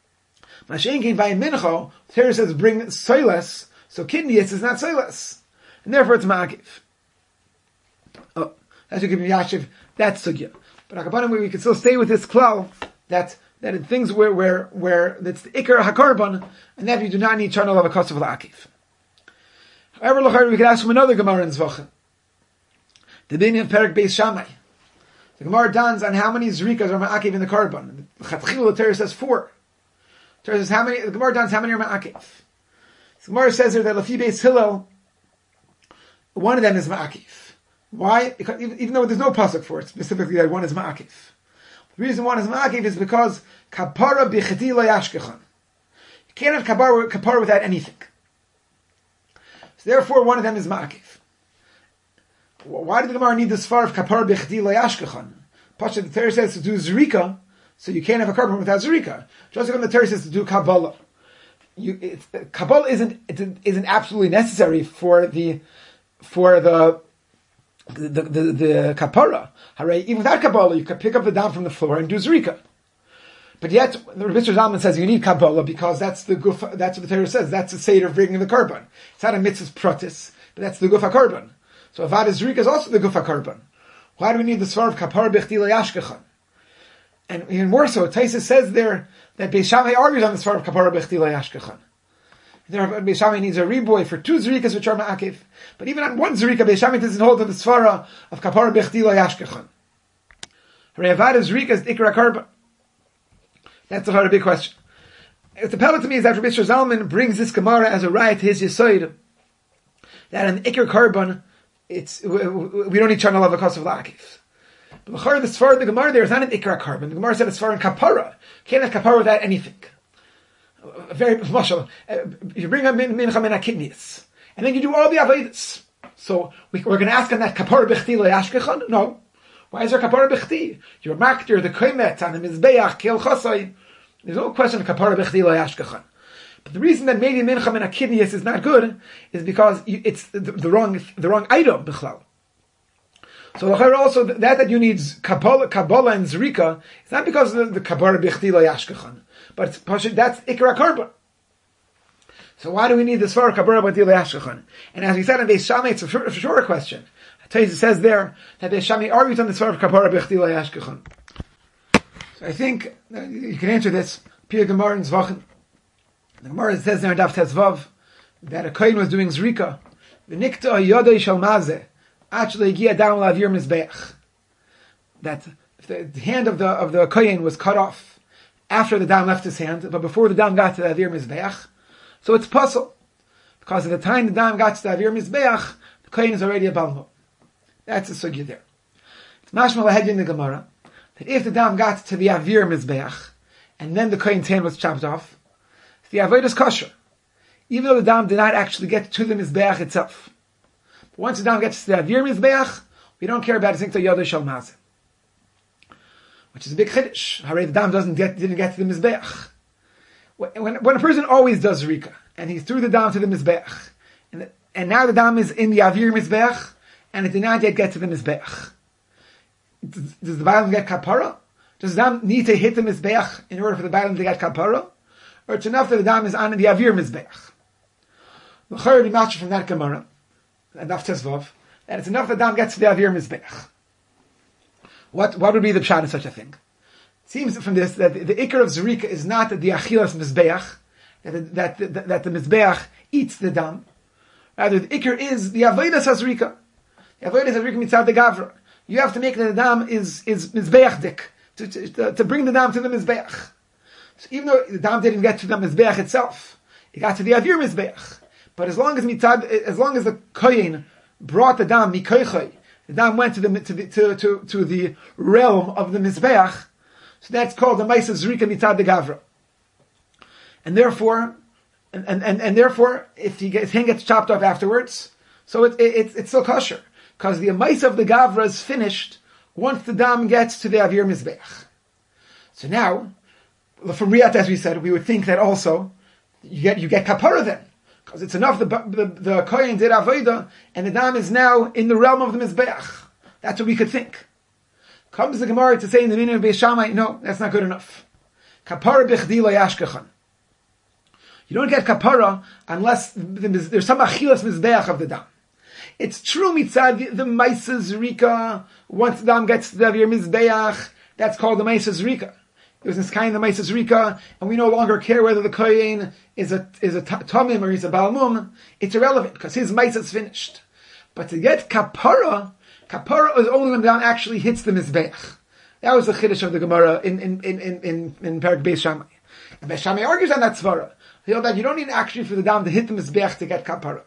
Mashen came by mincha, the Torah says bring soilas, so kidneyas is not soilas. and therefore it's ma'akiv. Oh, that's what give me Yashiv, that's sugya. But Akabanim, we can still stay with this klal, that, that in things where, where, where, that's the ikar hakarban, and that you do not need charnel of a kosav l'akif. However, we could ask from another Gemara in Zvacha. The Bini of Perek Beis Shammai. The Gemara dons on how many zrikas are ma'akiv in the karban. The Chatchil, the Torah says four. The Torah says how many, the Gemara dons how many are ma'akiv. The Gemara says there that Lafi Beis Hillel, one of them is ma'akiv. Why? Because even, even though there's no pasuk for it, specifically that one is ma'akiv. The reason one is ma'akiv is because kapara bichati lo yashkechan. You can't have kapara, kapara without anything. So therefore, one of them is ma'akiv. Why did the Gemara need this far of kapara bichati lo yashkechan? Pasha, the Torah says to do zrika, so you can't have a carbon without zrika. Just like when the Torah says to do kabbalah. You, it's, kabbalah isn't, it isn't absolutely necessary for the, for the, the, the, the, the kapara. Hooray, even without kabbalah, you can pick up the dam from the floor and do zrika. But yet, the Rebbe Zalman says you need kabbalah because that's the gufa, that's what the Torah says. That's the seder of bringing the carbon. It's not a mitzvah pratis, but that's the gufa carbon. So avad zrika is also the gufa carbon. Why do we need the svar of kapara bechti layashkechan? And even more so, Taisus says there that Beis Shammai argues on the svar of kapara bechti layashkechan. There, Beis Shammai needs a reboy for two zrikas which are ma'akiv. But even on one zrika, Beis Shammai doesn't hold to the svara of kapara bechti layashkechan. Hooray, avad zrika is ikra carbon. That's a very big question. It's the pebble to me is that Rabbi Zalman brings this Gemara as a right to his Yisoid, that in the Iker Karban, it's, we, we don't need Chana Lava Kos of Lakif. But the Sfar of the Gemara there is not an Iker Karban. The Gemara said it's Sfar in Kapara. Can't have Kapara without anything. A very, mashal, you bring a Mincha Min HaKidnias, and then you do all the Avedis. So we, we're going to ask on that Kapara Bechti Lo Yashkechan? No. Why is there kapara bechti? You're maktir the koimet on the mizbeach kil chasai. There's no question of kapara bechti lo yashkechan. But the reason that maybe mincha min akidnius is not good is because you, it's the, the wrong the wrong item bichlal. So also that that you need kabbalah, kabbalah and zrika. It's not because of the, the kapara bechti lo yashkechan, but it's that's ikra karba. So why do we need this for kapara bechti lo yashkechan? And as we said in Beis Shammai, it's a for sure a question. It says there that Beis Shammai argues on the svar of kapara bechti lo yashkechan. So I think uh, you can answer this. Pia Gemara in Zvachen. The Gemara says there in Daf Tezvav that a kohen was doing zrika. V'nikta yodei shel mazeh actually giya down lavir mizbeach. That if the, the hand of the of the kohen was cut off after the dam left his hand, but before the dam got to the avir mizbeach, so it's puzzle because at the time the dam got to the avir mizbeach, the kohen is already a balmo. That's the sugya there. It's mashmal ahead in the Gemara that if the dam got to the avir mizbeach and then the kohen's hand was chopped off, the avodah is kosher, even though the dam did not actually get to the mizbeach itself. But once the dam gets to the avir mizbeach, we don't care about zinkta yodah shel mazeh, which is a big chiddush. Hooray, the dam doesn't get didn't get to the mizbeach. When, when a person always does rika and he threw the dam to the mizbeach, and, the, and now the dam is in the avir mizbeach, and it did not yet get to the Mizbeach. Does, does the Bailam get kapara? Does the dam need to hit the Mizbeach in order for the Bailam to get kapara? Or it's enough that the dam is on the Avir Mizbeach? The Chayr match from that Gemara, and Daf Tezvav, that it's enough that the dam gets to the Avir Mizbeach. What, what would be the pshat in such a thing? It seems from this that the, the Iker of Zerika is not the Achilas Mizbeach, that, that, that, that the Mizbeach eats the dam. Rather, the Iker is the Avodah Zerika. You have to make that the dam is is mizbeach to, to to bring the dam to the mizbeach. So even though the dam didn't get to the mizbeach itself, it got to the avir mizbeach. But as long as mitzad, as long as the kohen brought the dam mikoychay, the dam went to the to the, to, to to the realm of the mizbeach. So that's called the ma'aseh zrika mitzad the gavra. And therefore, and and and, and therefore, if he gets, his hand gets chopped off afterwards, so it, it, it it's still kosher. Because the Amais of the Gavra is finished once the dam gets to the Avir Mizbeach. So now, from Riyat, as we said, we would think that also you get you get kapara then, because it's enough the the, the Kohen did Avodah and the dam is now in the realm of the Mizbeach. That's what we could think. Comes the Gemara to say in the meaning of Beis Shammai, no, that's not good enough. Kapara b'chdi lo yashkechan. You don't get kapara unless there's some achilas Mizbeach of the dam. It's true mitzad the, the Maisa Zrika, once the Dam gets to the Avir Mizbeach, that's called the Maisa Zrika. It was this kind of the Maisa Zrika, and we no longer care whether the Kohen is a, is a Tomim or he's a Balmum. It's irrelevant, because his Maisa is finished. But to get Kapara, Kapara is only when the Dam actually hits the Mizbeach. That was the Chiddush of the Gemara in, in, in, in, in, in Perek Beis Shammai. And Beis Shammai argues on that Svara. He held that you don't need actually for the Dam to hit the Mizbeach to get Kapara.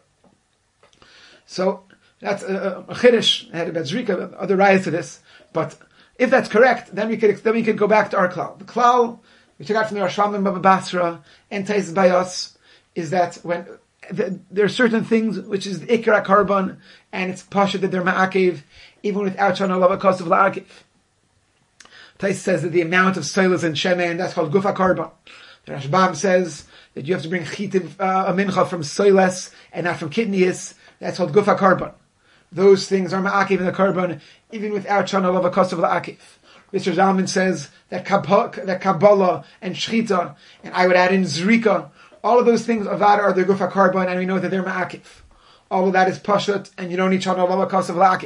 So, that's a, a Chiddush, had about Zrika, other rayas to this. But if that's correct, then we could then we could go back to our klal. The klal we took out from the Rashbam and Baba Basra and Tais Bayos is that when the, there are certain things which is the Ikra Karban and it's pasha that they're ma'akev even without Shana Lava Kosav La'akev. Tais says that the amount of soilas and shemen, that's called Gufa Karban. The Rashbam says that you have to bring chitiv uh, a mincha from soilas and not from kidneys. That's called Gufa Karban. Those things are ma'akev in the Karban even without Shana Lava Kosav La'akev. Mister Zalman says that Kabbalah, that Kabbalah and Shchita, and I would add in Zrika, all of those things, Avad, are the Gufa Karban, and we know that they're ma'akev. All of that is Pashat, and you don't need Shana Lava Kosav La'akev.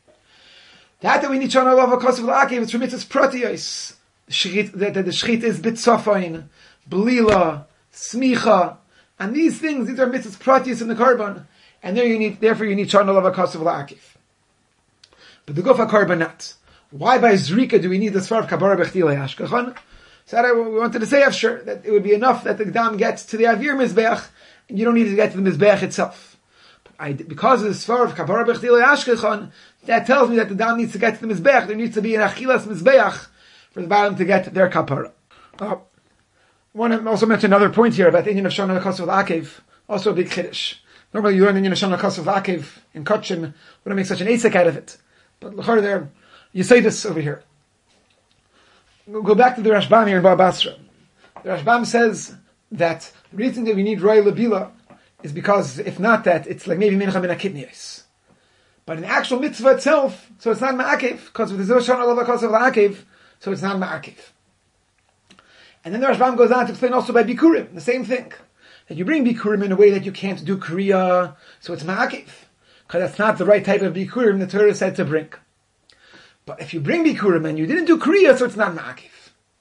That that we need Shana Lava Kosav La'akev, it's from mitzvahs pratiyos. That the Shchita is Bitzofain, Blila, Smicha, and these things, these are mitzvahs pratiyos in the Karban, and there you need, therefore you need Shana Lava Kosav La'akev. But the Gufa Karban not. Why by Zrika do we need the Svar of Kabara Bechtilei Ashkechon? So we wanted to say, sure, that it would be enough that the Dam gets to the Avir Mizbeach, and you don't need to get to the Mizbeach itself. But I, because of the Svar of Kabara Bechtilei Ashkechon, that tells me that the Dam needs to get to the Mizbeach. There needs to be an Achilas Mizbeach for the Baal to get their Kapara. Uh, I want to also mention another point here about the Indian of Shana Kosav La'akev, also a big Chiddush. Normally you learn the Indian of Shana Kosav La'akev in Kotchim, we don't make such an Asik out of it. But l'chor there, you say this over here. Go back to the Rashbam here in Baba Basra. The Rashbam says that the reason that we need Roy Labila is because if not that, it's like maybe Mincha Min HaKidniyos. But in the actual mitzvah itself, so it's not Ma'akev, because with the Zoshana Lava Kosav La'akev, so it's not Ma'akev. And then the Rashbam goes on to explain also by Bikurim, the same thing. That you bring Bikurim in a way that you can't do Kriya, so it's Ma'akev. Because that's not the right type of Bikurim the Torah said to bring. But if you bring Bikurim and you didn't do Kriya, so it's not Ma'akev.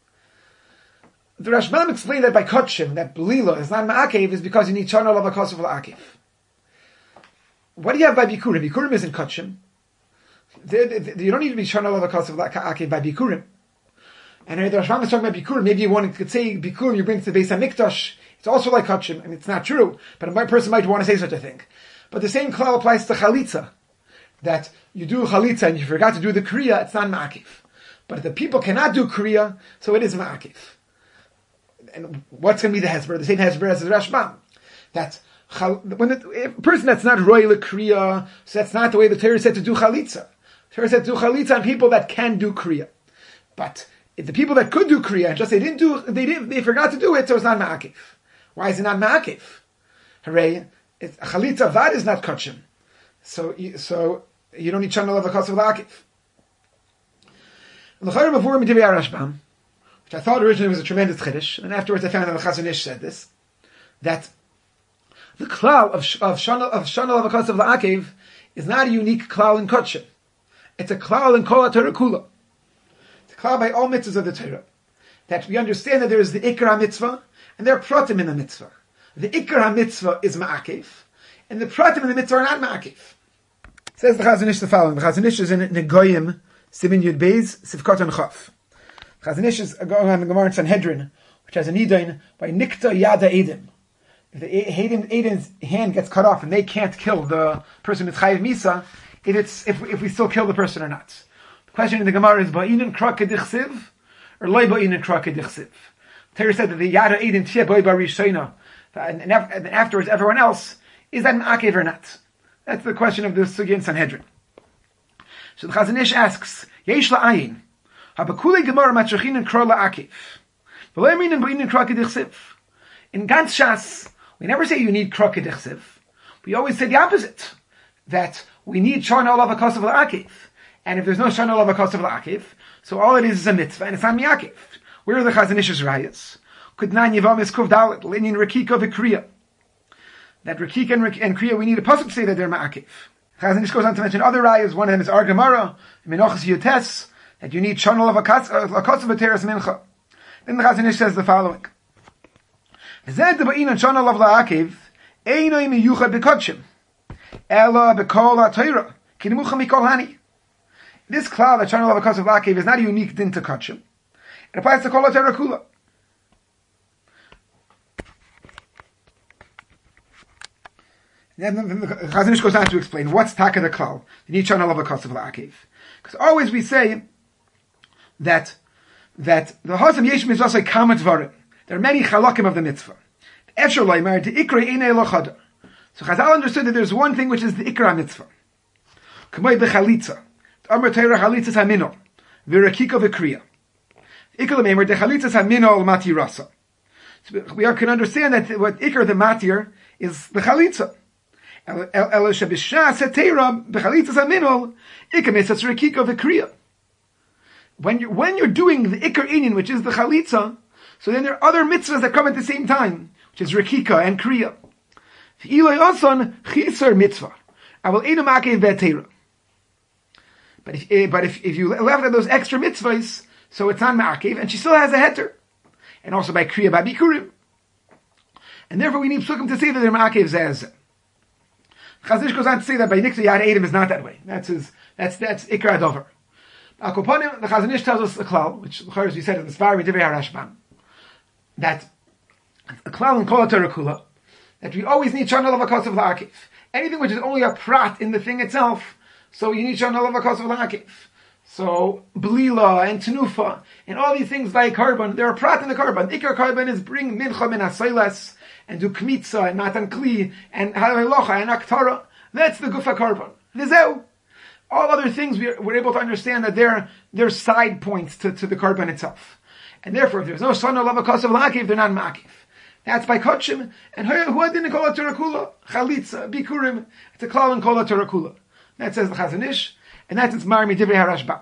The Rashbam explained that by Kotchim, that Belila is not Ma'akev, is because you need Shana Lava Kosav La'akev. What do you have by Bikurim? Bikurim isn't Kotchim. You don't need to be Shana Lava Kosav La'akev by Bikurim. And the Rashbam is talking about Bikurim. Maybe you want to could say Bikurim you bring to the Beis HaMikdash. It's also like Kotchim, and it's not true. But a person might want to say such a thing. But the same klal applies to Chalitza. That you do Chalitza and you forgot to do the Kriya, it's not Ma'akev. But if the people cannot do Kriya, so it is Ma'akev. And what's going to be the Hezbollah? The same Hezbollah as the Rashbam. That when the, a person that's not royal Kriya, so that's not the way the Torah said to do Chalitza. The Torah said to do Chalitza on people that can do Kriya. But if the people that could do Kriya, and just they didn't do, they didn't, they forgot to do it, so it's not Ma'akev. Why is it not Ma'akev? Hooray. It's, Chalitza Vad is not Kotchim. So, so, you don't need Shana Lava Kosav La'akev. L'chayr before Medivei Rashbam, which I thought originally was a tremendous Chiddush, and afterwards I found that the Chazon Ish said this, that the klal of, of Shana, of Shana Lava Kosav La'akev is not a unique klal in Kotchim. It's a klal in Kol HaTorah Kula. It's a klal by all mitzvahs of the Torah. That we understand that there is the Ikra mitzvah, and there are pratim in the mitzvah. The Ikra mitzvah is Ma'akev, and the pratim in the mitzvah are not Ma'akev. Says the Chazon Ish the following. The Chazon Ish is in Negoyim, Simin Yud Beis, Sivkot and Chaf. The Chazon Ish is going on the Gemara in Sanhedrin, which has a nidain by Nikta Yada Edom. If the Edom's hand gets cut off and they can't kill the person with Chayiv Misa, if it's if if we still kill the person or not. The question in the Gemara is Ba'inin Kra Kedichsiv or Loi Ba'inin Kra Kedichsiv. Torah said that the Yada Edom Tia Boi Barishayna, and afterwards everyone else, is that an Akev or not? That's the question of the Sugya in Sanhedrin. So the Chazon Ish asks, Yesh la'ayin, habakule gemara matrachin and kro la'akev. V'lo yamin and b'inin kro kedichsiv. In Gantz Shas, we never say you need kro kedichsiv. We always say the opposite. That we need shana olav ha'kosav la'akev. And if there's no shana olav ha'kosav la'akev, so all it is is a mitzvah, and it's not mi'akev. Where are the Chazon Ish's rayas? Kudnan yivam is kuv dalet, l'inin rekika v'kriya. That Rekika and, and Kriya, we need a pasuk to say that they're Ma'akev. Chazon Ish goes on to mention other rayas. One of them is Ar Gemara, Menachos Yotes, that you need channel of a kotzav b'teres mincha. Then the Chazon Ish says the following: Zed ba'in channel of la'akiv einay miyuchad b'kodshim ela b'kol ha'torah kinemucha mikol hani. This cloud, the channel of a kotzav la'akiv, is not a unique din to kodshim. It applies to kol ha'torah kula. Then the Chazon Ish goes on to explain what's taka the klal, the need channel of a kotzav la'akiv. Because always we say that that the Hasam Yesh Mitzvah say kamat varim. There are many chalakim of the mitzvah. Efshar loimer the ikra inei lochada. So Chazal understood that there's one thing which is the ikra mitzvah. Kamoi bechalitza. Amar teira chalitza hamino. Virakika v'kriya. Ikra loimer the chalitza hamino matirasa. So we are, can understand that what ikra the matir is the chalitza. El shabishas teira bechalitza hamino ikra mitzvah rakika v'kriya. When you when you're doing the ikar inyan, which is the chalitza, so then there are other mitzvahs that come at the same time, which is rekika and kriya. Ilay asan chisar mitzvah. I will eat a makev v'teira. But if but if, if you left out those extra mitzvahs, so it's not makev, and she still has a heter, and also by kriya by bikurim, and therefore we need psukim to say that they're makev zez. Chazon Ish goes on to say that by nikta yad edim is not that way. That's his. That's that's ikar adover. Akoponim, the Chazon Ish tells us the klal, which as we said in the Svar Midivrei HaRashbam, that a klal in Kol HaTorah Kula, that we always need channel of a kotzav la'akiv. Anything which is only a prat in the thing itself, so you need channel of a kotzav la'akiv. So blila and tenufa and all these things like carbon, there are prat in the carbon. Ikar carbon is bring mincha min asaylas and do kmitza and matan kli and halacha and aktara. That's the gufa carbon. V'zeu. All other things we are, we're able to understand that they're, they're side points to, to the carbon itself. And therefore, if there's no son or love of la'akiv, they're not ma'akiv. That's by kotshim. And who didn't call it Torah Chalitza, bikurim. It's a klal and kol Torah kula. That says the Chazon Ish. And that's its Marmi Divrei HaRashbam.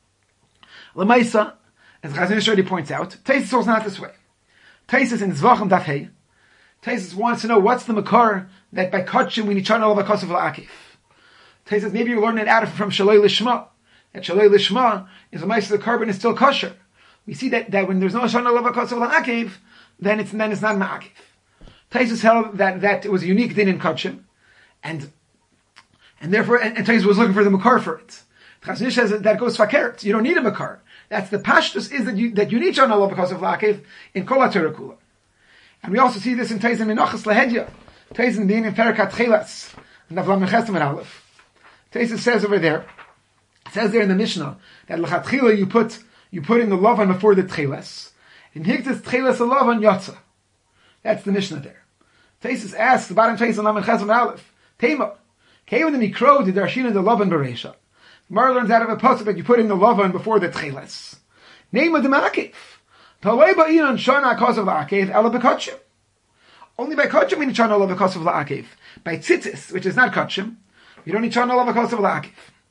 L'maisa, as the Chazon Ish already points out, Taisus is not this way. Taisus in Zvachim Daf Hey. Taisus wants to know what's the makar that by kotshim we need channel of a la'akiv. Taisus, maybe you learn it out from Shaloi Lishma. That Shaloi Lishma is a mice the carbon is still kosher. We see that, that when there's no Shana Lava Kotzav La'akiv, then it's, then it's not Ma'akiv. Taisus held that, that it was a unique din in Kotshim, and, and therefore, and, and Taisus was looking for the Makar for it. Chazon Ish says that, that goes fakert. You don't need a Makar. That's the Pashtus is that you, that you need Shana Lava Kotzav La'akiv in Kol HaTorah Kula. And we also see this in Taisus Menachos Lahedya. Taisus being in Perikat Chelas, and Avlam Mechesem and Aleph. Taisus says over there, it says there in the Mishnah, that l'chatchila you put, you put in the lavan before the tcheles. In hiktas tcheles a lavan yotza. That's the Mishnah there. Taisus asks, the bottom Taisus Laman Chesam Aleph, Tema, Kevin the Mikro did Darshina the lavan beresha. Gemara learns out of a pasuk that you put in the lavan before the tcheles. Name of the ma'akev. Talei ba'inan shana kosav la'akev ela bekotshim. Only by kotshim we need shana ela bekosav la'akev. By tzitzis, which is not kotshim, you don't need channel of a kosav la'akiv.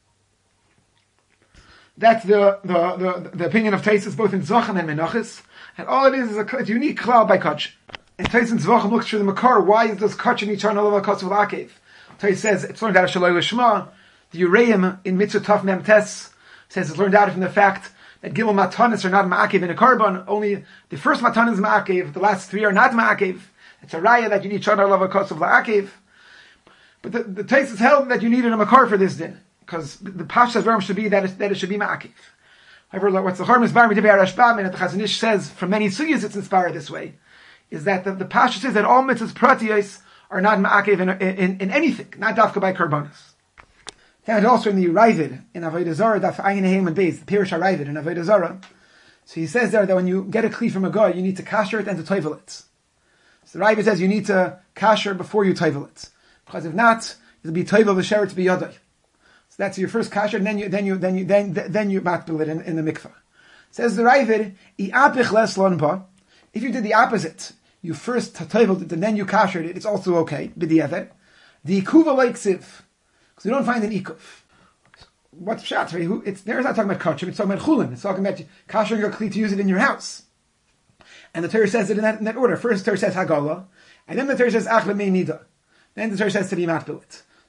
That's the, the, the, the opinion of Taisus both in Zvachim and Menachos. And all it is is a, a unique klal by Kotsh. And Taisus in Zvachim looks for the Makar. Why is this Kotsh need channel of a kosav la'akiv? Taisus says it's learned out of Shaloi Lishma. The Ureim in Mitzvah Taf Mem Tes says it's learned out from the fact that Gimel Matanis are not Ma'akiv in a carbon. Only the first Matanis is Ma'akiv. The last three are not Ma'akiv. It's a raya that you need channel of a kosav la'akiv. But the, the Taisus held that you needed a makar for this din, because the, the pashas verm should be that it, that it should be ma'akiv. However, what's the harm is bar midivrei HaRashbam, and that the Chazon Ish says from many sugiyas it's inspired this way, is that the, the pashas says that all mitzvahs pratiyos are not ma'akiv in, in, in anything, not dafka by karbanos. And also in the Ravid in Avodah Zarah, daf ayin heim and beis, the Pirush HaRavid in Avodah Zarah. So he says there that when you get a kli from a guy, you need to kasher it and to toivel it. So the Ravid says you need to kasher before you toivel it. Because if not, it'll be toivel v'sher to be yodai. So that's your first kasher, and then you then you then you then then you matbil it in, in the mikvah. Says the Ravid, i'apich les lonpa. If you did the opposite, you first toiveled it and then you kashered it, it's also okay. B'di'evet. The ikuva like siv, because you don't find an ikuv. What's pshat? Who? It's there. It's not talking about kachim. It's talking about chulin. It's talking about kashering your kli to use it in your house. And the Torah says it in that, in that order. First, the Torah says hagala, and then the Torah says achle mei nida. Then the Torah says to be matbilit.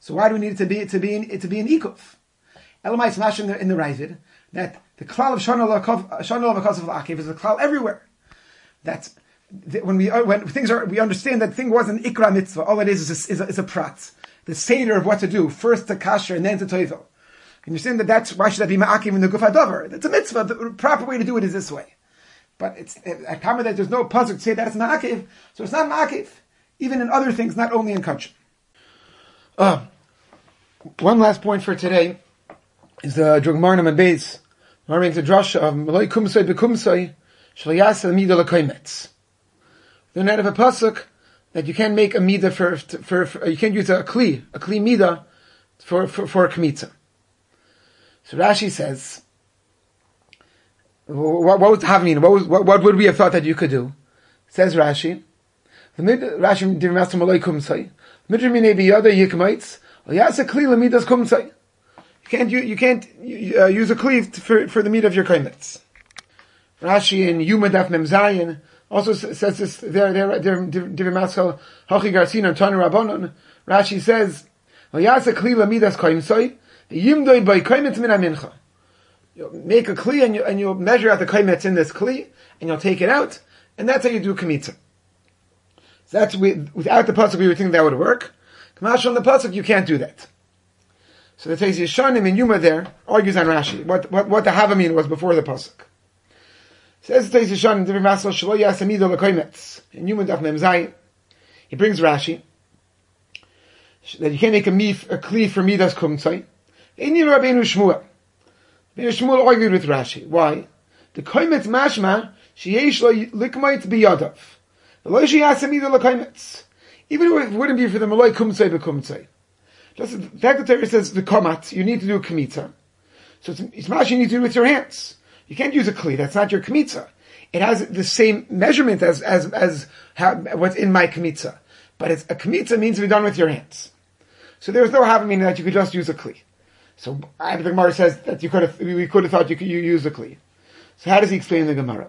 So why do we need it to be to be in, to be an ikuf? Elamai Smash in the in the Ravid that the klal of shana l'akasav l'akiv is a klal everywhere. That when we when things are we understand that thing wasn't ikra mitzvah. All it is is a, is a, is a prat, the seder of what to do, first to kasher and then to toivel. You understand that that's why should that be ma'akiv in the guf hadavar? It's a mitzvah. The proper way to do it is this way. But it's at Kama that there's no pasuk to say that it's ma'akiv, so it's not ma'akiv, even in other things, not only in kachim. Uh, one last point for today is the Drugmarnim and Beis. We're making the drasha of Malay Kumsai Bekumsai Shalayasa Mida Lakaimetz. Then out of a pasuk that you can't make a mida for, for, for you can't use a kli, a kli mida for, for, for a kmitza. So Rashi says, what, what was the Havamina? What was, what, what would we have thought that you could do? Says Rashi, the mid, Rashi didn't master Malay Kumsai. Midrimine biyada yikmaitz, Yasa kli lamidas kumsai. You can't, you, you can't uh, use a cleave for, for the meat of your kaimetz. Rashi in Yuma Daf Mem Zayin also says this, there, there, there, Divi Maskal, Hachi Garcina, and Tanu Rabbanon. Rashi says, Yasa kli lamidas kaimsai, yimdoi by kaimetz min amincha. You'll make a kli and, you, and you'll measure out the kaimetz in this kli, and you'll take it out, and that's how you do kamitza. So that's, with, without the pasuk we would think that would work. Kamash on the pasuk, you can't do that. So the Teis Yeshanim in Yuma there argues on Rashi, what, what, what the Havamina was before the pasuk. Says the Teis Yeshanim, Divrei Masal Shelo Yasamido L'Koimetz, in Yuma Daf Mem Zayin, he brings Rashi, that you can't make a mif, a kli for midas kumtzai. Eini Rabbeinu Shmuel. Rabbeinu Shmuel argued with Rashi. Why? The koimetz mashma, sheyesh lo likmait biyadav. V'lo sheyasamido l'koimetz. Even if it wouldn't be for the maloi kumtzai b'kumtzai. Just the fact that there says the komat, you need to do a kmitza. So it's, it's mash you need to do with your hands. You can't use a kli, that's not your kmitza. It has the same measurement as, as, as how, what's in my kmitza. But it's, a kmitza means to be done with your hands. So there's no havamina that you could just use a kli. So the Gemara says that you could have, we could have thought you could you use a kli. So how does he explain the Gemara?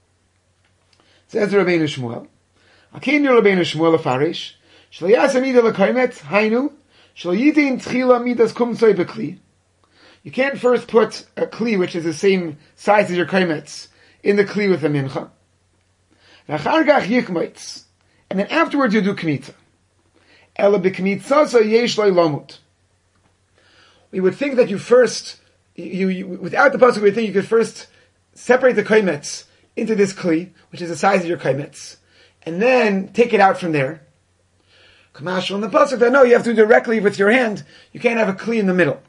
Says the Rabbeinu Shmuel, Akein Rabbeinu Shmuel afarish, shlo yasam ida l'kaimet, hainu, shlo yitin tchila midas kumtzoi b'kli. You can't first put a kli, which is the same size as your kaimetz, in the kli with a mincha. V'achar gach yikmaitz. And then afterwards you do kmitza. Ela b'kmitza yesh lo lomut. We would think that you first, you, you without the pasuk, we would think you could first separate the kaimetz into this kli, which is the size of your kaimetz, and then take it out from there. Kamashal in the pasuk that no, you have to do directly with your hand. You can't have a kli in the middle.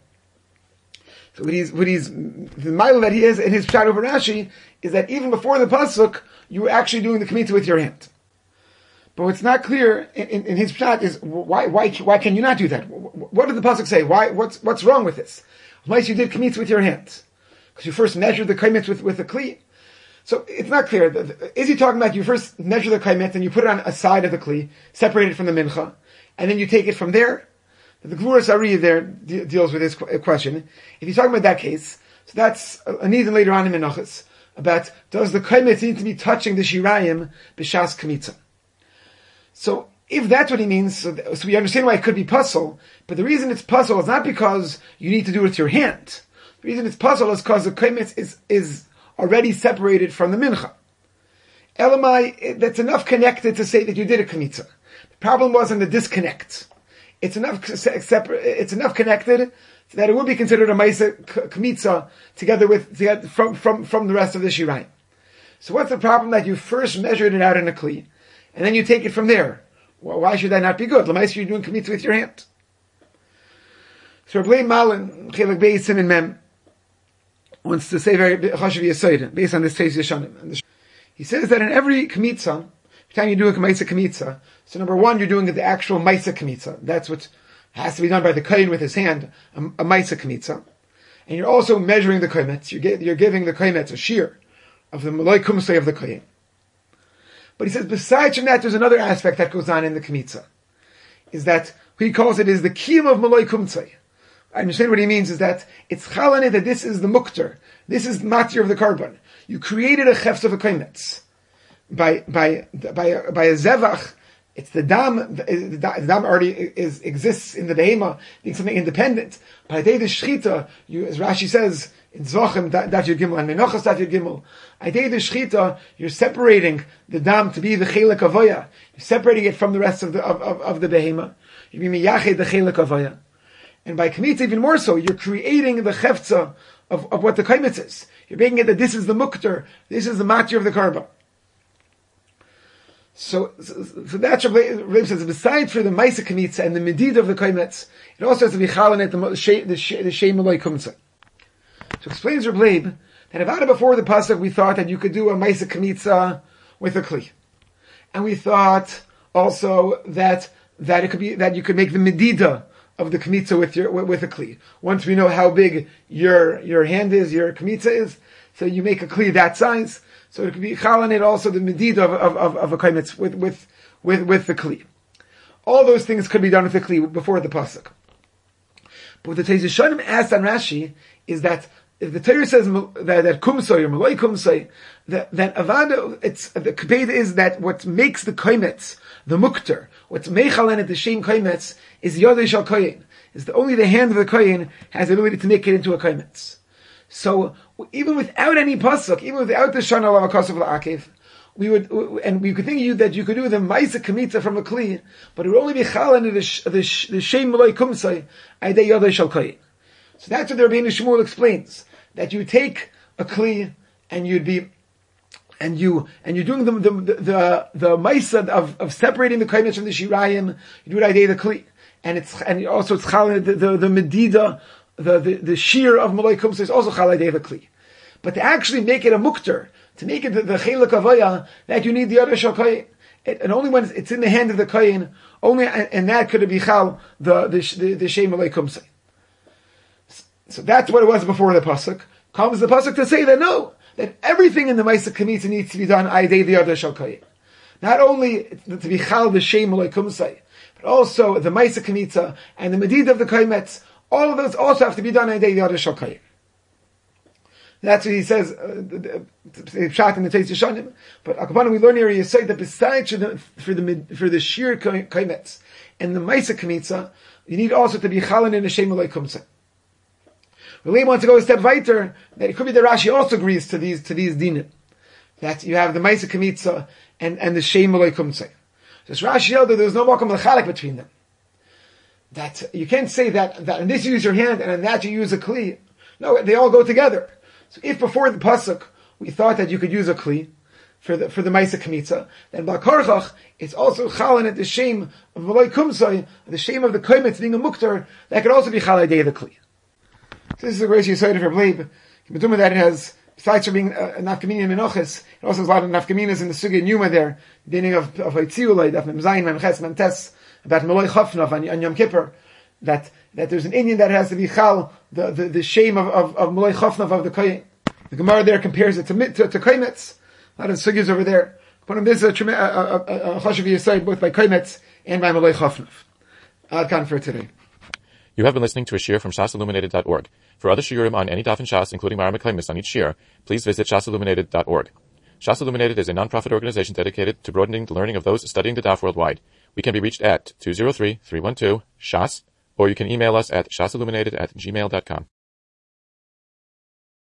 So what he's, what he's, the mile that he is in his pshat over Rashi is that even before the pasuk, you were actually doing the kmitza with your hand. But what's not clear in, in, in his pshat is why, why, why can you not do that? What did the pasuk say? Why, what's, what's wrong with this? Unless you did kmitza with your hands. Because you first measured the kaimetz with, with a kli. So it's not clear. Is he talking about you first measure the kaimetz and you put it on a side of the kli, separate it from the mincha, and then you take it from there? The Gvuras Ari there de- deals with this question. If he's talking about that case, so that's a need later on in Menachos about does the kaimetz need to be touching the shirayim b'shas kmitza? So if that's what he means, so, th- so we understand why it could be puzzle. But the reason it's puzzle is not because you need to do it with your hand. The reason it's puzzle is because the kaimetz is is already separated from the mincha. Elamai, that's enough connected to say that you did a kmitza. The problem wasn't the disconnect. It's enough separate. It's enough connected so that it would be considered a ma'isa kmitza together with together from from from the rest of the shirayim. So what's the problem that you first measured it out in a kli, and then you take it from there? Well, why should that not be good? L'maisa you're doing kmitza with your hand. So Rabbi Malin Chelek Beisim in Mem wants to say very chashuv yesod based on this Teis Yeshanim. He says that in every kmitza, every time you do a ma'isa kmitza, so number one, you're doing the actual ma'isa kmitza. That's what has to be done by the kohen with his hand, a, a ma'isa kmitza. And you're also measuring the kaimetz. You're, you're giving the kaimetz a shear of the maloi kumsei of the kohen. But he says, besides from that, there's another aspect that goes on in the kmitza. Is that, what he calls it is the kiyum of maloi kumsei. I understand what he means is that it's chalane that this is the mukter. This is the matir of the carbon. You created a chefs of a kaimetz. By, by, by, by a zevach, It's the dam, the, the dam already is, exists in the behema, being something independent. By the shchita, you, as Rashi says, in Zvachim, that Yud Gimel, and Menachos that Yud Gimel, Aidei the shchita, you're separating the dam to be the chelik avoya. You're separating it from the rest of the, of, of, of the behema. You're being miyached the chelik avoya. And by Kmitza even more so, you're creating the chefza of, of what the kaimitz is. You're making it that this is the mukter, this is the matir of the karba. So, so, so that's what Rebbe says, besides for the Maisa Kmitza and the Medida of the Kaimetz, it also has to be Chalanet, the Shem Eloi Kumtzah. So explains Rebbe Leib, that about before the Pasuk we thought that you could do a Maisa Kmitza with a Kli. And we thought also that, that it could be, that you could make the Medida of the Kmitza with your, with, with a Kli. Once we know how big your, your hand is, your Kmitza is, so you make a Kli that size. So it could be chalanet also the medida of, of, of, of a kaimitz with, with, with, with the kli. All those things could be done with the kli before the pasuk. But what the Teis Yeshanim asked on Rashi is that if the Torah says that, that kumsoi or maloi kumsoi, that, that avada, it's, the kabed is that what makes the kaimitz, the mukter, what's meichalanet the shem kaimitz is yodei shal koyin, is the only the hand of the koyin has the ability to make it into a kaimitz. So even without any pasuk, even without the shana lavakasav la'akev, we would, and we could think you that you could do the ma'isa kamitza from a kli, but it would only be chalan the the the shem maloi kumsai aidei yodei shal koyin. So that's what the Rabbeinu Shmuel explains, that you take a kli and you'd be, and you and you're doing the the the, the ma'isa of, of separating the kaimitz from the shirayim. You do it aidei the kli, and it's and also it's chalan the the, the medida. The, the, the shear of Malay Kumsa is also Chalai Deva Kli. But to actually make it a mukter, to make it the, the Chelik Avaya, that you need the other Shal Koyin. And only when it's in the hand of the Koyin, only, and that could be Chal, the, the, the, the Shem Malay Kumsa. So that's what it was before the Pasuk. Comes the Pasuk to say that no, that everything in the Maisa Kamitza needs to be done Aidei the other Shal Koyin. Not only to be Chal the Shem Malay Kumsa, but also the Maisa Kamitza and the Medid of the Kaimetz. All of those also have to be done on a day the other shakayim. That's what he says, uh, shot in the Teis Yeshanim. But Akabana, we learn here, you say that besides for the, for the, for the sheer kaimetz and the Maisa Kamitza, you need also to be chalan in the Shem Eloi Kumtzah. We want to go a step weiter, that it could be that Rashi also agrees to these, to these dinim. That you have the Maisa Kamitza and, and the Shem Eloi Kumtzah. So Rashi held that there's no makam l'chalek between them. That you can't say that, that in this you use your hand and in that you use a kli. No, they all go together. So if before the pasuk we thought that you could use a kli for the for the Maisa Kamitza, then B'Karchach it's also chalan at the shame of Malay Kumsai, the shame of the kaimetz being a mukter, that could also be chalai day the kli. So this is a great yesod for Bleib. That it has, besides for being a nafkamina and menoches, it also has a lot of nafkaminas in the sugi and yuma there, the beginning of of Haitziulai, Daf Mem Zayin, Mem Ches, Mem Tes, about Malay Chafnav on, on Yom Kippur, that, that there's an Indian that has to be chal, the, the, the shame of, of, of Malay Chafnav of the Koyin. The Gemara there compares it to, to, to Kaimetz. A lot of sugis over there. But this is a chashuv yesod both by Kaimetz and by Malay Chafnav. Ad kan for today. You have been listening to a shiur from shas illuminated dot org. For other shiurim on any daf in Shas, including Mareh Mekaymis on each shiur, please visit shas illuminated dot org. Shas Illuminated is a non-profit organization dedicated to broadening the learning of those studying the daf worldwide. We can be reached at two zero three, three one two, S H A S, or you can email us at shasilluminated at gmail dot com.